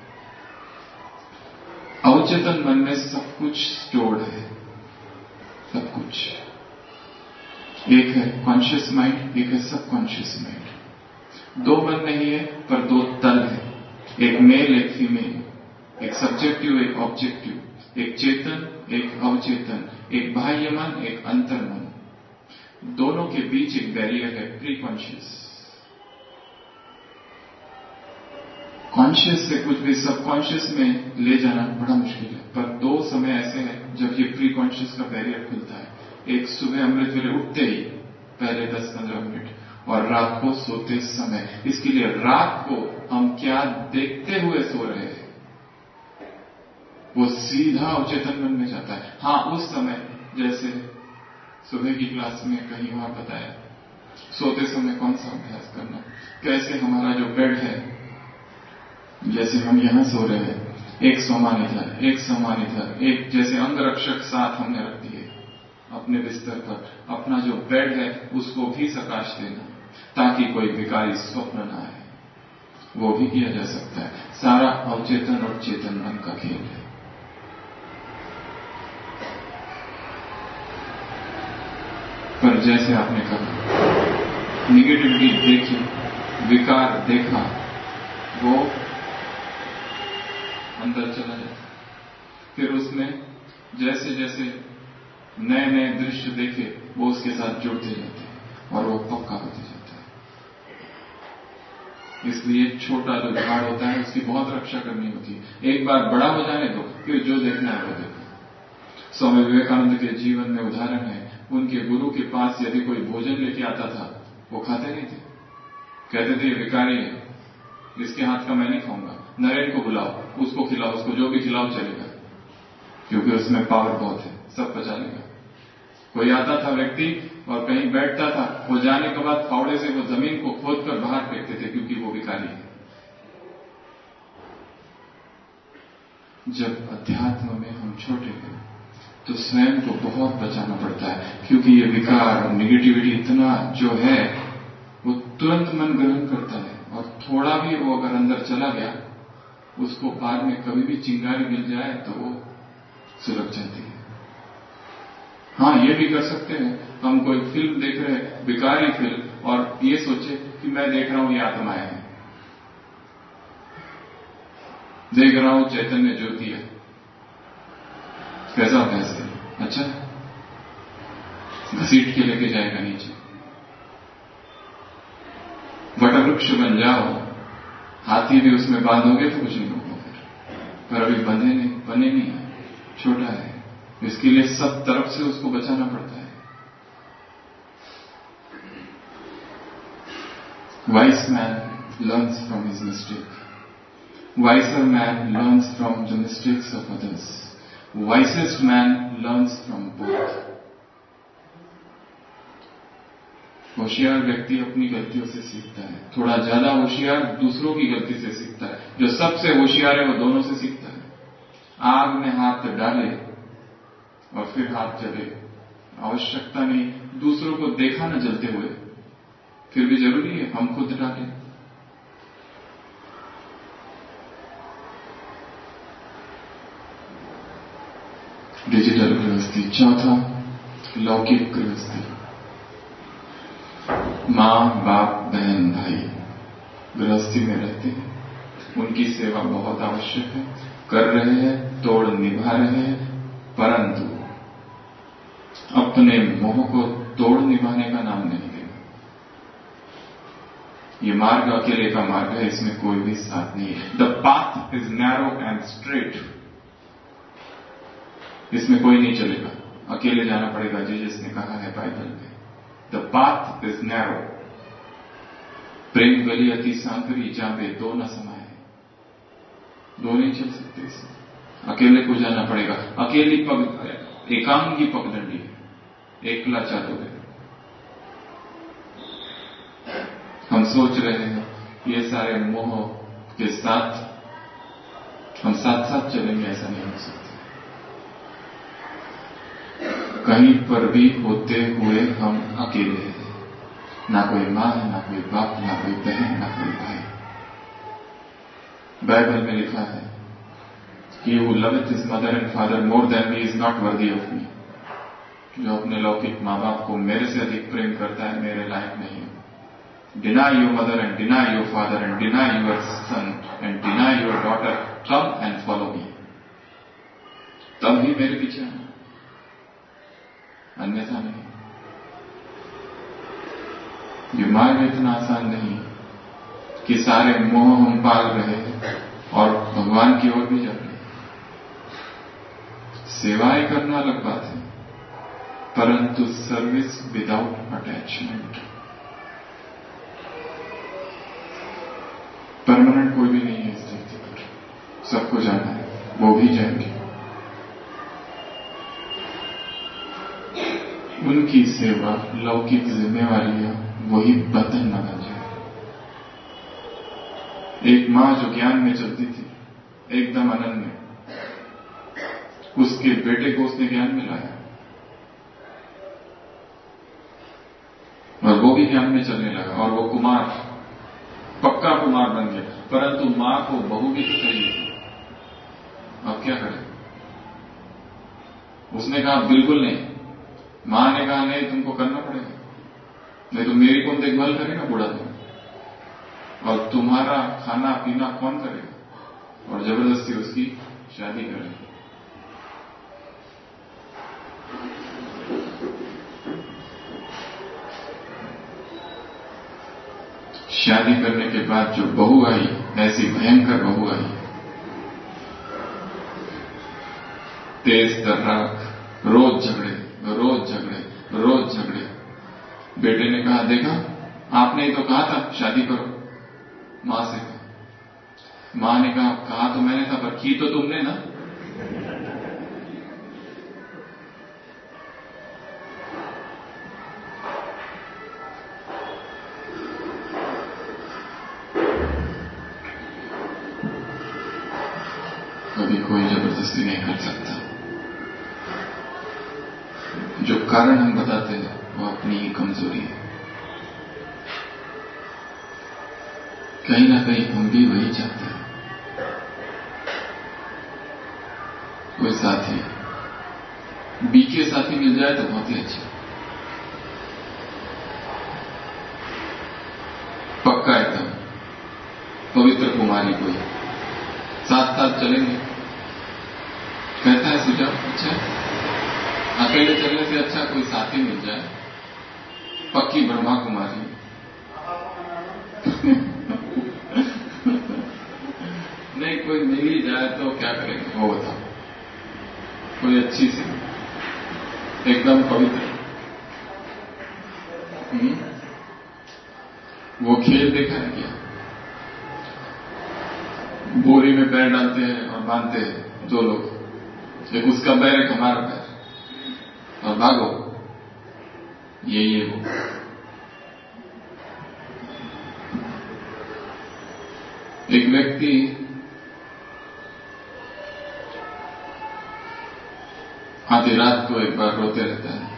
अवचेतन मन में सब कुछ स्टोर्ड है, सब कुछ। एक है कॉन्शियस माइंड, एक है सबकॉन्शियस माइंड। दो मन नहीं है, पर दो तल है, एक मेल एक फीमेल, एक सब्जेक्टिव एक ऑब्जेक्टिव, एक चेतन एक अवचेतन, एक बाह्य मन एक अंतर मन। दोनों के बीच एक बैरियर है, प्री कॉन्शियस। कॉन्शियस से कुछ भी सबकॉन्शियस में ले जाना बड़ा मुश्किल है, पर दो समय ऐसे हैं जब ये प्री कॉन्शियस का बैरियर खुलता है। एक सुबह अमृत वेले उठते ही पहले 10-15 मिनट, और रात को सोते समय। इसके लिए रात को हम क्या देखते हुए सो रहे हैं, वो सीधा अवचेतन मन में जाता है। हाँ, उस समय जैसे सुबह की क्लास में कहीं वहां बताया, सोते समय कौन सा अभ्यास करना, कैसे हमारा जो बेड है, जैसे हम यहां सो रहे हैं, एक समान इधर, एक समान इधर, एक जैसे अंगरक्षक साथ हमने रख दिए अपने बिस्तर पर। अपना जो बेड है उसको भी प्रकाश देना, ताकि कोई विकारी स्वप्न न आए, वो भी किया जा सकता है। सारा अवचेतन और चेतन मन का खेल है। पर जैसे आपने कहा, निगेटिविटी देखी, विकार देखा, वो अंदर चला जाता, फिर उसमें जैसे जैसे नए नए दृश्य देखे, वो उसके साथ जुड़ते जाते हैं और वो पक्का होते जाता है। इसलिए छोटा जो झाड़ होता है उसकी बहुत रक्षा करनी होती है। एक बार बड़ा हो जाने दो, फिर जो देखना है वो देखो। स्वामी विवेकानंद के जीवन में उदाहरण है, उनके गुरु के पास यदि कोई भोजन लेके आता था, वो खाते नहीं थे, कहते थे ये विकारी है, इसके हाथ का मैं नहीं खाऊंगा, नरेन को बुलाओ, उसको खिलाओ, उसको जो भी खिलाओ चलेगा, क्योंकि उसमें पावर बहुत है, सब पचा लेगा। कोई आता था व्यक्ति और कहीं बैठता था, वो जाने के बाद फावड़े से वो जमीन को खोदकर बाहर फेंकते थे, क्योंकि वो विकारी है। जब अध्यात्म में हम छोटे हैं तो स्वयं को बहुत बचाना पड़ता है, क्योंकि ये विकार और निगेटिविटी इतना जो है वो तुरंत मन ग्रहण करता है, और थोड़ा भी वो अगर अंदर चला गया, उसको बाद में कभी भी चिंगारी मिल जाए तो वो सुलग जाती है। हाँ, ये भी कर सकते हैं, हम कोई फिल्म देख रहे हैं, विकारी फिल्म, और ये सोचे कि मैं देख रहा हूं ये आत्माएं हैं, देख रहा हूं चैतन्य ज्योति है। कैसा होता है इससे? अच्छा, घसीट के लेके जाएगा नीचे। वटवृक्ष बन जाओ, हाथी भी उसमें बांधोगे तो कुछ नहीं होगा फिर, पर अभी बने नहीं है, छोटा है, इसके लिए सब तरफ से उसको बचाना पड़ता है। Wise man learns from his mistake. Wiser man learns from the mistakes of others. Wisest man learns from both. होशियार व्यक्ति अपनी गलतियों से सीखता है, थोड़ा ज्यादा होशियार दूसरों की गलती से सीखता है। जो सबसे होशियार है वो दोनों से सीखता है। आग में हाथ डाले और फिर हाथ जले, आवश्यकता नहीं दूसरों को देखा न जलते हुए, फिर भी जरूरी है हम खुद डालें। डिजिटल गृहस्थी। चौथा, लौकिक गृहस्थी। मां बाप बहन भाई गृहस्थी में रहते हैं, उनकी सेवा बहुत आवश्यक है, कर रहे हैं, तोड़ निभा रहे हैं, परंतु अपने मोह को तोड़ निभाने का नाम नहीं लेना। ये मार्ग अकेले का मार्ग है, इसमें कोई भी साथ नहीं है। The path is narrow and straight, इसमें कोई नहीं चलेगा, अकेले जाना पड़ेगा, जीसस ने कहा है बाइबल में। द पाथ इज नैरो, प्रेम गली अति सांकरी, जहां पे दो न समाये, दो नहीं चल सकते इसमें, अकेले को जाना पड़ेगा। अकेली एकांगी पगडंडी, एकला चातुर है। हम सोच रहे हैं ये सारे मोह के साथ हम साथ साथ चलेंगे, ऐसा नहीं हो सकता। कहीं पर भी होते हुए हम अकेले हैं, ना कोई मां है, ना कोई बाप, ना कोई बहन, ना कोई भाई। बाइबल में लिखा है, He who loveth his mother and father more than me is not worthy of me. जो अपने लौकिक माँ बाप को मेरे से अधिक प्रेम करता है, मेरे लायक नहीं है। Deny your mother and deny your father and deny your son and deny your daughter, come and follow me. तब ही मेरे पीछे आना, अन्यथा नहीं। ये मार्ग इतना आसान नहीं कि सारे मोह हम पाल रहे हैं और भगवान की ओर भी जा रहे हैं। सेवाएं करना अलग बात है, परंतु सर्विस विदाउट अटैचमेंट। परमानेंट कोई भी नहीं है इस धरती पर, सबको जाना है, वो भी जाएंगे। उनकी सेवा लौकिक जिम्मेवारियां वही बंधन न बन जाए। एक मां जो ज्ञान में चलती थी, एकदम आनंद में, उसके बेटे को उसने ज्ञान में लाया और वो भी ज्ञान में चलने लगा और वो कुमार, पक्का कुमार बन गया। परंतु मां को बहू भी तो चाहिए थी, अब क्या करें? उसने कहा बिल्कुल नहीं। मां ने कहा नहीं, तुमको करना पड़ेगा, नहीं तो मेरी कौन देखभाल करेगा बूढ़ा तो, और तुम्हारा खाना पीना कौन करेगा? और जबरदस्ती उसकी शादी करेगा। शादी करने के बाद जो बहू आई, ऐसी भयंकर बहू आई, तेज तर्राक, रोज झगड़े रोज झगड़े रोज झगड़े। बेटे ने कहा देखा, आपने ही तो कहा था शादी करो, मां से कहा। मां ने कहा तो मैंने था, पर की तो तुमने ना। कभी कोई जबरदस्ती नहीं कर सकता। जो कारण हम बताते हैं वो अपनी ही कमजोरी है। कहीं ना कहीं हम भी वही चाहते हैं। कोई साथी, बीके साथी मिल जाए तो बहुत ही अच्छा। पवित्र कुमारी कोई, साथ साथ चलेंगे। कहता है सुझाव, अच्छा अकेले चलने से अच्छा कोई साथी मिल जाए, पक्की ब्रह्मा कुमारी। नहीं कोई मिल ही जाए तो क्या करेंगे वो बताओ, कोई अच्छी सी एकदम पवित्र। वो खेल देखा है क्या? बोरी में पैर डालते हैं और बांधते हैं दो लोग, एक उसका पैर एक हमारा पैर, और भागो, ये वो। एक व्यक्ति आधी रात को एक बार रोते रहता है,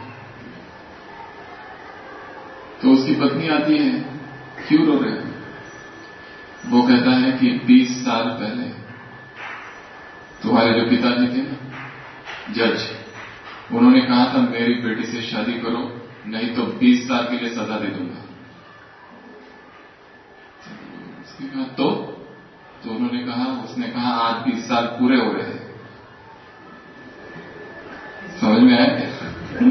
तो उसकी पत्नी आती है, क्यों रो रहे हैं? वो कहता है कि 20 साल पहले तुम्हारे जो पिताजी थे ना, जज, उन्होंने कहा था मेरी बेटी से शादी करो, नहीं तो 20 साल के लिए सजा दे दूंगा। उसने कहा तो उन्होंने कहा, उसने कहा आज 20 साल पूरे हो रहे हैं। समझ में आया क्या?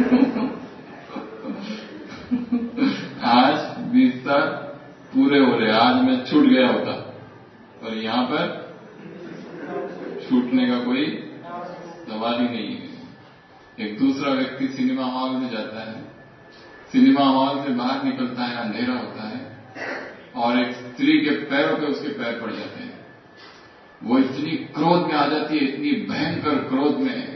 आज 20 साल पूरे हो रहे, आज मैं छूट गया होता, और यहां पर छूटने का कोई सवाल ही नहीं है। एक दूसरा व्यक्ति सिनेमा हॉल में जाता है, सिनेमा हॉल से बाहर निकलता है, अंधेरा होता है, और एक स्त्री के पैरों पे उसके पैर पड़ जाते हैं। वो इतनी क्रोध में आ जाती है, इतनी भयंकर क्रोध में,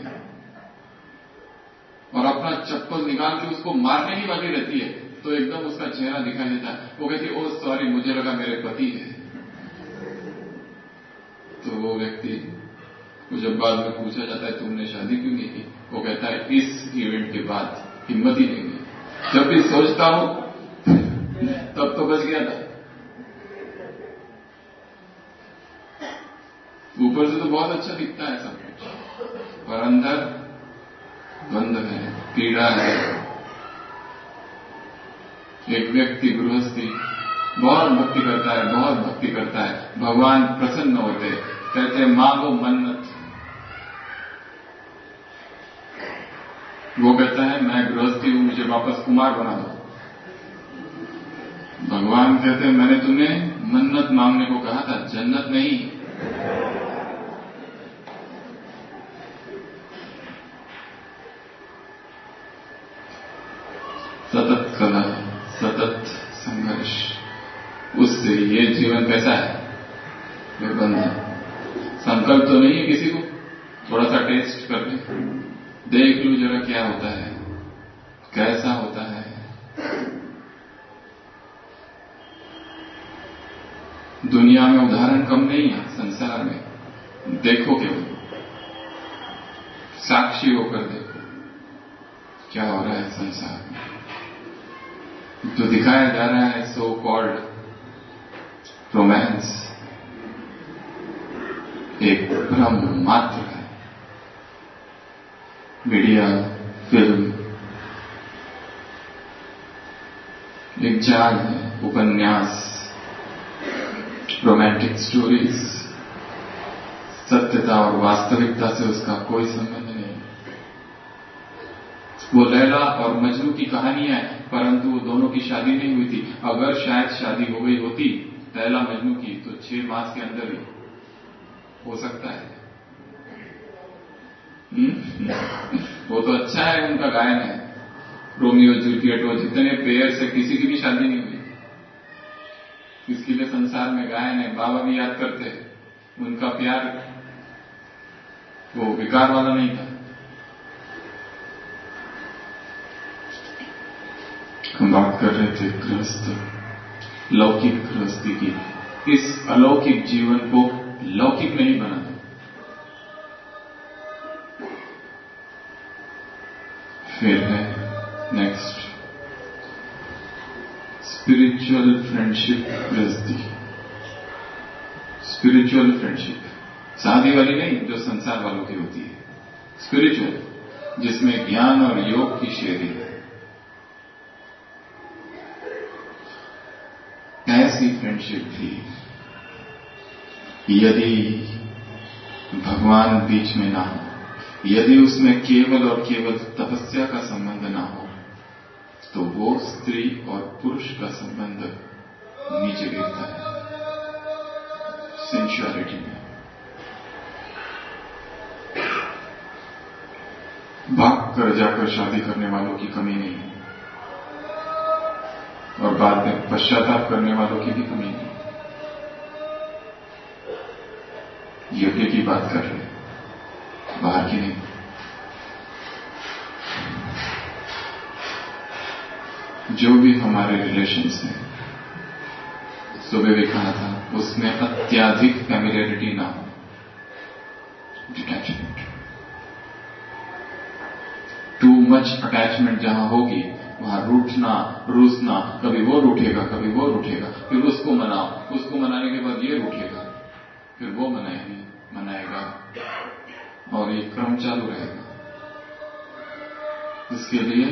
और अपना चप्पल निकाल के उसको मारने ही वाली रहती है, तो एकदम उसका चेहरा दिखाई देता है। वो कहती है, ओ सॉरी, मुझे लगा मेरे पति है। तो वो व्यक्ति को जब बाद में पूछा जाता है तुमने शादी क्यों नहीं की, वो कहता है इस इवेंट के बाद हिम्मत ही नहीं है, जब भी सोचता हूं तब तो बच गया था। ऊपर से तो बहुत अच्छा दिखता है सब कुछ, पर अंदर बंद है, पीड़ा है। एक व्यक्ति गृहस्थी बहुत भक्ति करता है, बहुत भक्ति करता है, भगवान प्रसन्न होते, कहते मांगो मन्नत। वो कहता है मैं गृहस्थी हूं, मुझे वापस कुमार बना दो। भगवान कहते हैं मैंने तुम्हें मन्नत मांगने को कहा था, जन्नत नहीं। सतत कला, सतत संघर्ष, उससे ये जीवन कैसा है? निर्बंध। संकल्प तो नहीं है किसी को, थोड़ा सा टेस्ट कर ले, देख लो जरा क्या होता है, कैसा होता है। दुनिया में उदाहरण कम नहीं है, संसार में देखो केवल, साक्षी होकर देखो क्या हो रहा है संसार में। जो दिखाया जा रहा है सो कॉल्ड रोमांस एक भ्रम मात्र है। मीडिया, फिल्म एक जाल है, उपन्यास, रोमांटिक स्टोरीज, सत्यता और वास्तविकता से उसका कोई संबंध नहीं। वो लैला और मजनू की कहानियां है, परंतु वो दोनों की शादी नहीं हुई थी। अगर शायद शादी हो गई होती लैला मजनू की, तो 6 मास के अंदर ही हो सकता है। वो तो अच्छा है, उनका गायन है, रोमियो जूलियट, वो जितने पेयर से किसी की भी शादी नहीं हुई। इसके लिए संसार में गायन है, बाबा भी याद करते हैं, उनका प्यार वो विकार वाला नहीं था। हम बात कर रहे थे गृहस्थ, लौकिक गृहस्थी की। इस अलौकिक जीवन को लौकिक नहीं बना दो। फिर है नेक्स्ट स्पिरिचुअल फ्रेंडशिप गृहस्थी। स्पिरिचुअल फ्रेंडशिप, शादी वाली नहीं जो संसार वालों की होती है, स्पिरिचुअल, जिसमें ज्ञान और योग की शेयरिंग है। ऐसी फ्रेंडशिप थी यदि भगवान बीच में ना हो, यदि उसमें केवल और केवल तपस्या का संबंध ना हो, तो वो स्त्री और पुरुष का संबंध नीचे गिरता है सेंशुअलिटी में। भाग कर जाकर शादी करने वालों की कमी नहीं है, और बाद में पश्चाताप करने वालों की भी कमी नहीं। यज्ञ की बात कर रहे हैं, बाहर की नहीं। जो भी हमारे रिलेशंस हैं, सुबह भी कहा था, उसमें अत्याधिक फैमिलियरिटी ना हो, डिटैचमेंट। टू मच अटैचमेंट जहां होगी वहां रूठना, रूसना, कभी वो रूठेगा, कभी वो रूठेगा, फिर उसको मनाओ, उसको मनाने के बाद ये रूठेगा, फिर वो मनाएगा, और ये क्रम चालू रहेगा। इसके लिए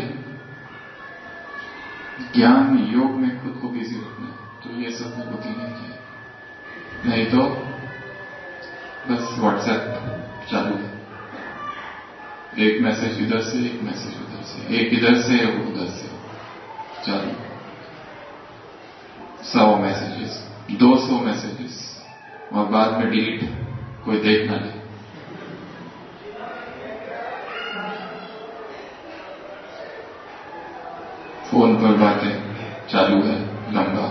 ज्ञान योग में खुद को बिजी रखना है, तो ये सब में होती नहीं है। नहीं तो बस व्हाट्सएप चालू है, एक मैसेज इधर से, एक मैसेज उधर से, एक इधर से एक उधर से, चालू 100 मैसेजेस, 200 मैसेजेस, और बाद में डिलीट, कोई देख ना ले। फोन पर बातें चालू है लंबा।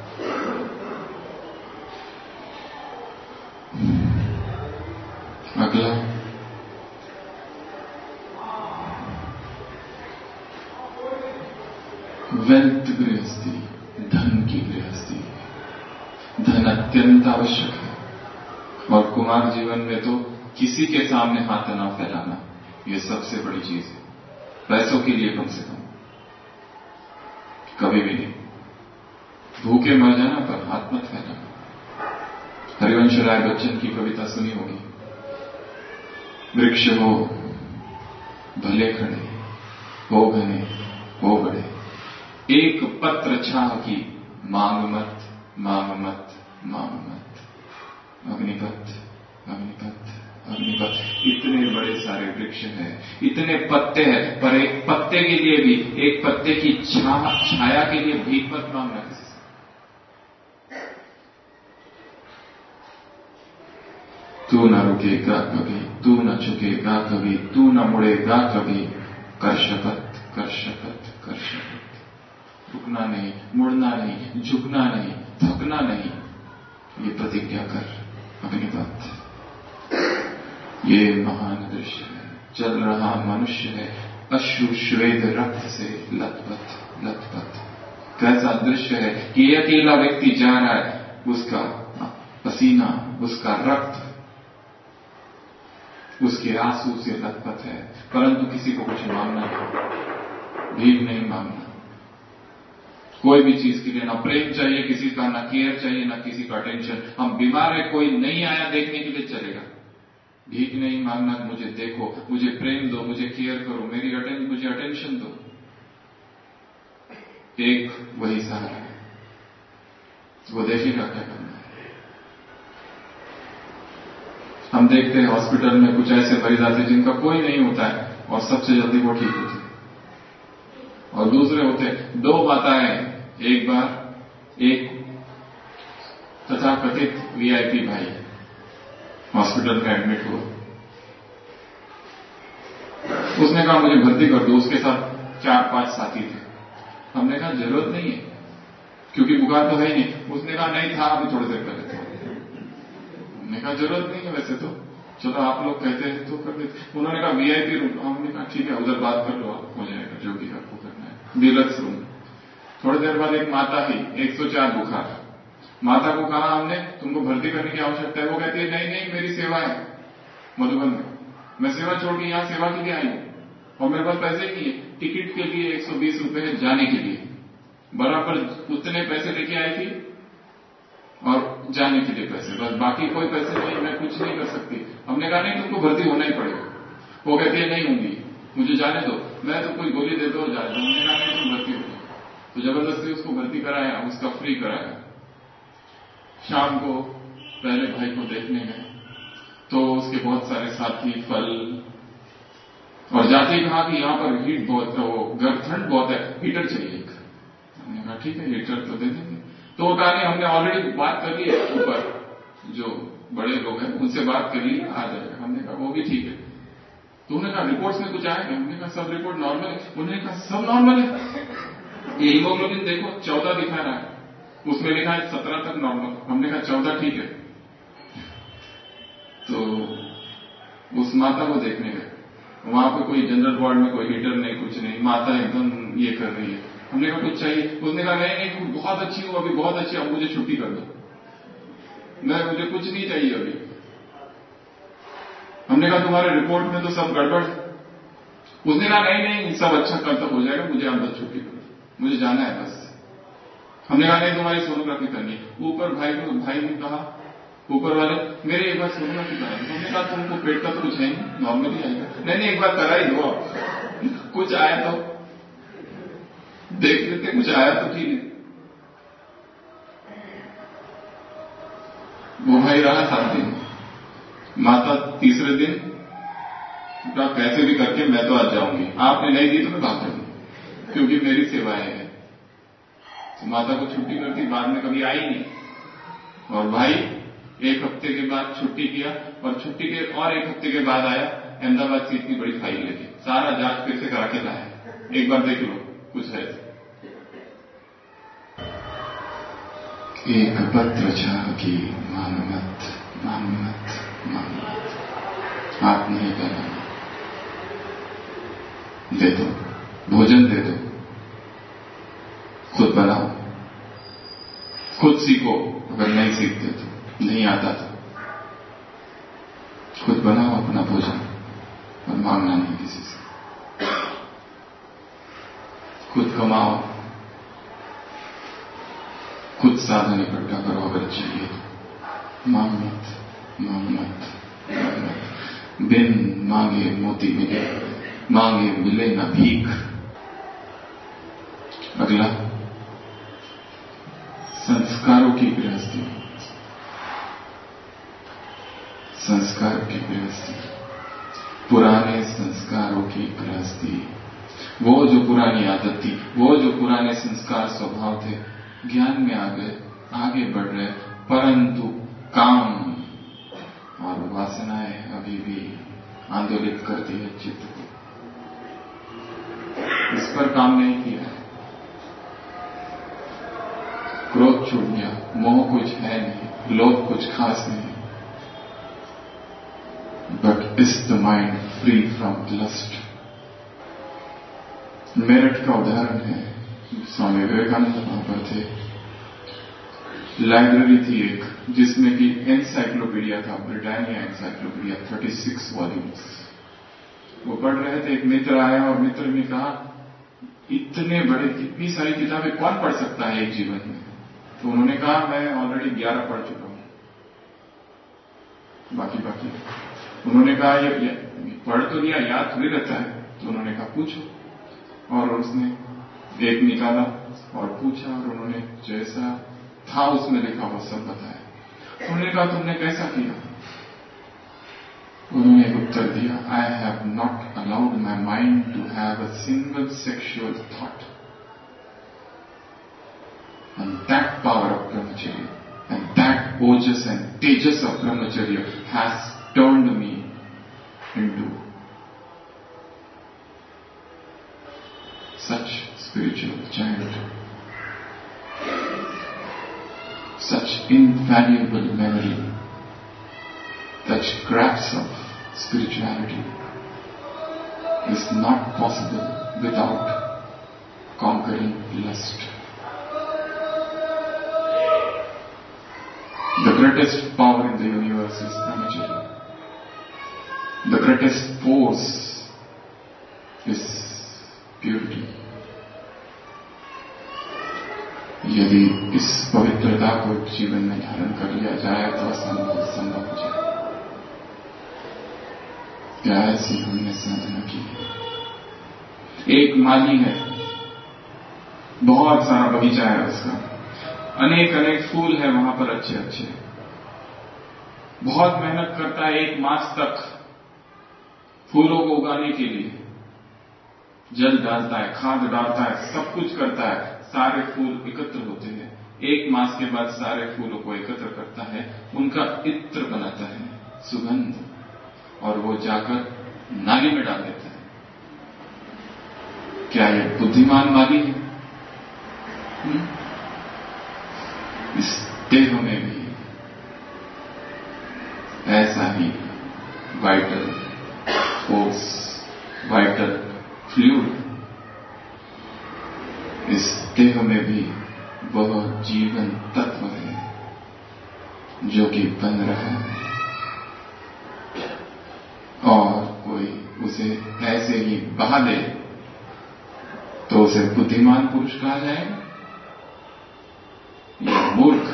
अगला, वेल्थ गृहस्थी, धन की गृहस्थी। धन अत्यंत आवश्यक है, और कुमार जीवन में तो किसी के सामने हाथ ना फैलाना, यह सबसे बड़ी चीज है। पैसों के लिए कम से कम कभी भी नहीं। भूखे मर जाना पर हाथ मत फैलाना। हरिवंश राय बच्चन की कविता सुनी होगी, वृक्ष हो भले खड़े, हो घने हो बड़े, एक पत्र छाह की मांग मत, मांग मत, मांग मत। अग्निपथ, अग्निपथ, अग्निपथ। इतने बड़े सारे वृक्ष हैं, इतने पत्ते हैं, पर एक पत्ते के लिए भी, एक पत्ते की छाया के लिए भीख मत मांगना किसी से। तू न रुकेगा कभी, तू न झुकेगा कभी, तू न मुड़ेगा कभी, कर शपथ, कर शपथ, कर शपथ। रुकना नहीं, मुड़ना नहीं, झुकना नहीं, थकना नहीं, ये प्रतिज्ञा कर। अग्निपथ। ये महान दृश्य है, चल रहा मनुष्य है, अश्रु श्वेत रक्त से लथपथ, लथपथ। कैसा दृश्य है कि ये अकेला व्यक्ति जा रहा है, उसका पसीना, उसका रक्त, उसके आंसू से लथपथ है, परंतु किसी को कुछ मांगना नहीं, भीख नहीं मांगना। कोई भी चीज के लिए ना प्रेम चाहिए किसी का, ना केयर चाहिए, ना किसी का अटेंशन। हम बीमार है, कोई नहीं आया देखने के लिए चलेगा, भीख नहीं मांगना। मुझे देखो, मुझे प्रेम दो, मुझे केयर करो, मुझे अटेंशन दो। एक वही सहारा है, वो देखेगा क्या करना है। हम देखते हैं हॉस्पिटल में कुछ ऐसे मरीज आते हैं जिनका कोई नहीं होता है, और सबसे जल्दी वो ठीक होते हैं, और दूसरे होते हैं। दो माताएं, एक बार एक तथाकथित वीआईपी भाई हॉस्पिटल में एडमिट हुआ। उसने कहा मुझे भर्ती कर दो, उसके साथ 4-5 साथी थे। हमने कहा जरूरत नहीं है, क्योंकि बुखार तो है ही नहीं। उसने कहा नहीं था, अभी थोड़ी देर पहले था। हमने कहा जरूरत नहीं है वैसे तो, चलो आप लोग कहते हैं तो कर देते। उन्होंने कहा वीआईपी रूम। हमने कहा ठीक है, उधर बात कर लो, हो जाएगा जो भी आपको करना है, डिलक्स रूम। थोड़ी देर बाद एक माता ही 104 बुखार। माता को कहा हमने तुमको भर्ती करने की आवश्यकता है। वो कहती है नहीं नहीं, मेरी सेवा है मधुबन में, मैं सेवा छोड़ के यहां सेवा के लिए आई हूं, और मेरे पास पैसे नहीं है। टिकट के लिए 120 रुपए है जाने के लिए, बराबर उतने पैसे लेके आई थी, और जाने के लिए पैसे, बस बाकी कोई पैसे नहीं, मैं कुछ नहीं कर सकती। हमने कहा नहीं, तुमको भर्ती होना ही पड़ेगा। वो कहती है नहीं होंगी, मुझे जाने दो, मैं तो कोई गोली दे दो और जाने दो। हमने कहा नहीं, तुम भर्ती हो। तो जबरदस्ती उसको भर्ती कराया, उसका फ्री कराया। शाम को पहले भाई को देखने गए तो उसके बहुत सारे साथी, फल, और जाते ही कहा कि यहां पर हीट बहुत, गर्म ठंड बहुत है, हीटर चाहिए एक। हमने कहा ठीक है, हीटर तो दे देंगे। तो वो कहा नहीं, हमने ऑलरेडी बात कर ली है, ऊपर जो बड़े लोग हैं उनसे बात कर ली, आ जाएगा। हमने कहा वो भी ठीक है। तो उन्होंने कहा रिपोर्ट्स में कुछ आएगा? हमने कहा सब रिपोर्ट नॉर्मल है। उन्होंने कहा सब नॉर्मल है, ये हीमोग्लोबिन देखो 14 दिखा रहा है, उसमें लिखा है 17 तक नॉर्मल। हमने कहा 14 ठीक है। तो उस माता को देखने गए, वहां पे कोई जनरल वार्ड में कोई हीटर नहीं, कुछ नहीं, माता एकदम ये कर रही है। हमने कहा कुछ चाहिए? उसने कहा नहीं नहीं, बहुत अच्छी हो, अभी बहुत अच्छी, अब मुझे छुट्टी कर दो, मुझे कुछ नहीं चाहिए अभी। हमने कहा तुम्हारे रिपोर्ट में तो सब गड़बड़। उसने कहा नहीं नहीं, सब अच्छा कल तक हो जाएगा, मुझे अंदर छुट्टी कर दो, मुझे जाना है बस। हमने कहा नहीं, तुम्हारी सोनोग्राफी करनी है। ऊपर भाई ने कहा, ऊपर वाले, मेरे एक बार सोनोग्राफी करा दो। हमने कहा तुमको पेट का तो कुछ है नहीं, नॉर्मली आएगा। नहीं नहीं, एक बार करा ही दो, कुछ आया तो देख लेते, कुछ आया तो ठीक है। वो भाई रहा 7 दिन, माता तीसरे दिन का कैसे भी करके मैं तो आज जाऊंगी, आपने नहीं दी तो मैं भाग जाऊंगी, क्योंकि मेरी सेवाएं है। तो माता को छुट्टी कर दी, बाद में कभी आई नहीं। और भाई 1 हफ्ते के बाद छुट्टी किया, और छुट्टी के और 1 हफ्ते के बाद आया अहमदाबाद से इतनी बड़ी फाइल लेके, सारा जांच फिर से करा के लाया, एक बार देख लो कुछ है। एक पत्र की मानमत मानमत मानमत, आप नहीं करना, दे दो, भोजन दे दो, खुद बनाओ, खुद सीखो, अगर नहीं सीखते तो, नहीं आता तो खुद बनाओ अपना भोजन, और मांगना नहीं किसी से, खुद कमाओ, खुद साधन इकट्ठा करो, अगर चाहिए मांग मत, मांग मत, मांग मत। बिन मांगे मोती मिले, मांगे मिले ना भीख। अगला, संस्कारों की गृहस्थी, संस्कार की गृहस्थी, पुराने संस्कारों की गृहस्थी। वो जो पुरानी आदत थी, वो जो पुराने संस्कार स्वभाव थे, ज्ञान में आ गए, आगे बढ़ रहे, परंतु काम और वासनाएं अभी भी आंदोलित करती है चित्त को, इस पर काम नहीं किया है। क्रोध छूट गया, मोह कुछ है नहीं, लोभ कुछ खास नहीं, but is the mind free from lust. Meerut का उदाहरण है, स्वामी विवेकानंद वहां पर थे, लाइब्रेरी थी एक, जिसमें कि एनसाइक्लोपीडिया था, ब्रिटानिया एनसाइक्लोपीडिया, 36 वॉल्यूम्स। वो पढ़ रहे थे, एक मित्र आया और मित्र ने कहा इतने बड़े, इतनी सारी किताबें कौन पढ़ सकता है एक जीवन में? तो उन्होंने कहा मैं ऑलरेडी 11 पढ़ चुका हूं, बाकी। उन्होंने कहा ये पढ़ तो लिया, याद थोड़ी रहता है। तो उन्होंने कहा पूछो, और उसने एक निकाला और पूछा, और उन्होंने जैसा था उसमें लिखा वो सब बताया। उन्होंने कहा तुमने कैसा किया? उन्होंने एक उत्तर दिया, I have not allowed my mind to have a single sexual thought, and that power of brahmacharya and that ojas and tejas of brahmacharya has turned me into such spiritual giant, such invaluable memory, such grasp of spirituality is not possible without conquering lust. The greatest power in the universe is brahmacharya. The greatest force is purity. यदि इस पवित्रता को जीवन में धारण कर लिया जाए तो असंभव संभव हो जाए। क्या ऐसी हमने साधना की है? एक माली है, बहुत सारा बगीचा है उसका, अनेक फूल है वहां पर अच्छे अच्छे, बहुत मेहनत करता है 1 मास तक फूलों को उगाने के लिए, जल डालता है, खाद डालता है, सब कुछ करता है, सारे फूल एकत्र होते हैं। 1 मास के बाद सारे फूलों को एकत्र करता है, उनका इत्र बनाता है, सुगंध, और वो जाकर नाली में डाल देता है। क्या ये बुद्धिमान माली है? इस देह में भी ऐसा ही वाइटल फोर्स, वाइटल फ्लूइड, इस देह में भी वह जीवन तत्व है जो कि बन रहा है, और कोई उसे ऐसे ही बहा दे तो उसे बुद्धिमान पुरुष कहा जाएगा या मूर्ख?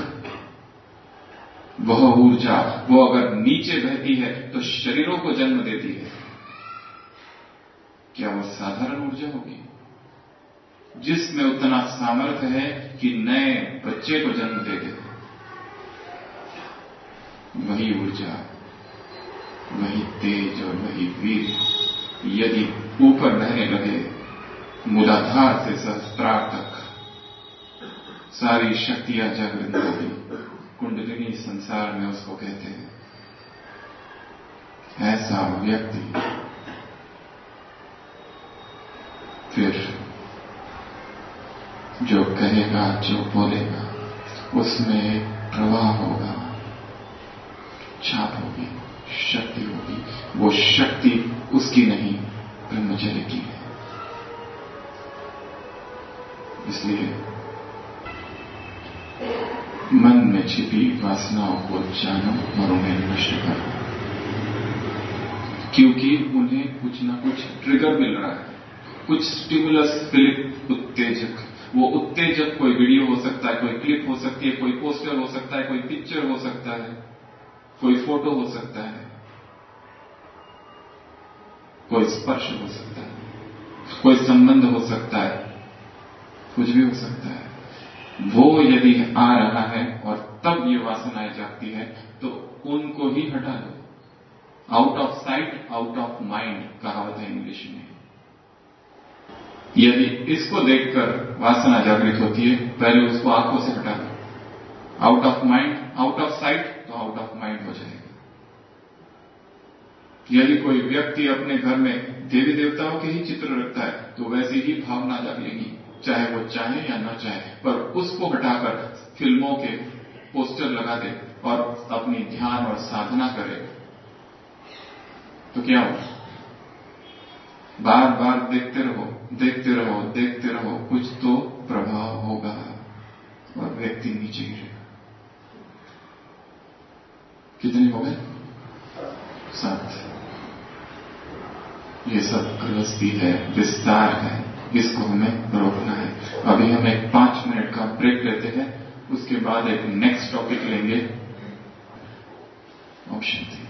वह ऊर्जा, वो अगर नीचे बहती है तो शरीरों को जन्म देती है, क्या वह साधारण ऊर्जा होगी? जिसमें उतना सामर्थ्य है कि नए बच्चे को जन्म दे दे, वही ऊर्जा, वही तेज और वही वीर यदि ऊपर बहने लगे, मूलाधार से सहस्त्रार तक सारी शक्तियां जागृत होगी। कुंडलिनी संसार में उसको कहते हैं। ऐसा व्यक्ति फिर जो कहेगा, जो बोलेगा, उसमें एक प्रवाह होगा, छाप होगी, शक्ति होगी। वो शक्ति उसकी नहीं, ब्रह्मचर्य की है। इसलिए मन में छिपी वासनाओं को जानो और उन्हें नष्ट करो, क्योंकि उन्हें कुछ ना कुछ ट्रिगर मिल रहा है, कुछ स्टिमुलस, फिलिप, उत्तेजक। वो उत्तेजक कोई वीडियो हो सकता है, कोई क्लिप हो सकती है, कोई पोस्टर हो सकता है, कोई पिक्चर हो सकता है, कोई फोटो हो सकता है, कोई स्पर्श हो सकता है, कोई संबंध हो सकता है, कुछ भी हो सकता है। वो यदि आ रहा है और तब ये वासनाएं जागती है तो उनको ही हटा दो। Out of sight, out of mind कहावत है इंग्लिश में। यदि इसको देखकर वासना जागृत होती है, पहले उसको आंखों से हटा दो। Out of mind, out of sight, तो आउट ऑफ माइंड हो जाएगा। यदि कोई व्यक्ति अपने घर में देवी देवताओं के ही चित्र रखता है तो वैसी ही भावना जागेगी, चाहे वो चाहे या ना चाहे। पर उसको हटाकर फिल्मों के पोस्टर लगा दे और अपनी ध्यान और साधना करे तो क्या होगा? बार बार देखते रहो, देखते रहो, देखते रहो, कुछ तो प्रभाव होगा और व्यक्ति नीचे गिरेगा। कितने हो गए? 7। ये सब गृहस्थी है, विस्तार है, इसको हमें रोकना है। अभी हम एक 5 मिनट का ब्रेक लेते हैं, उसके बाद एक नेक्स्ट टॉपिक लेंगे। ओम शांति।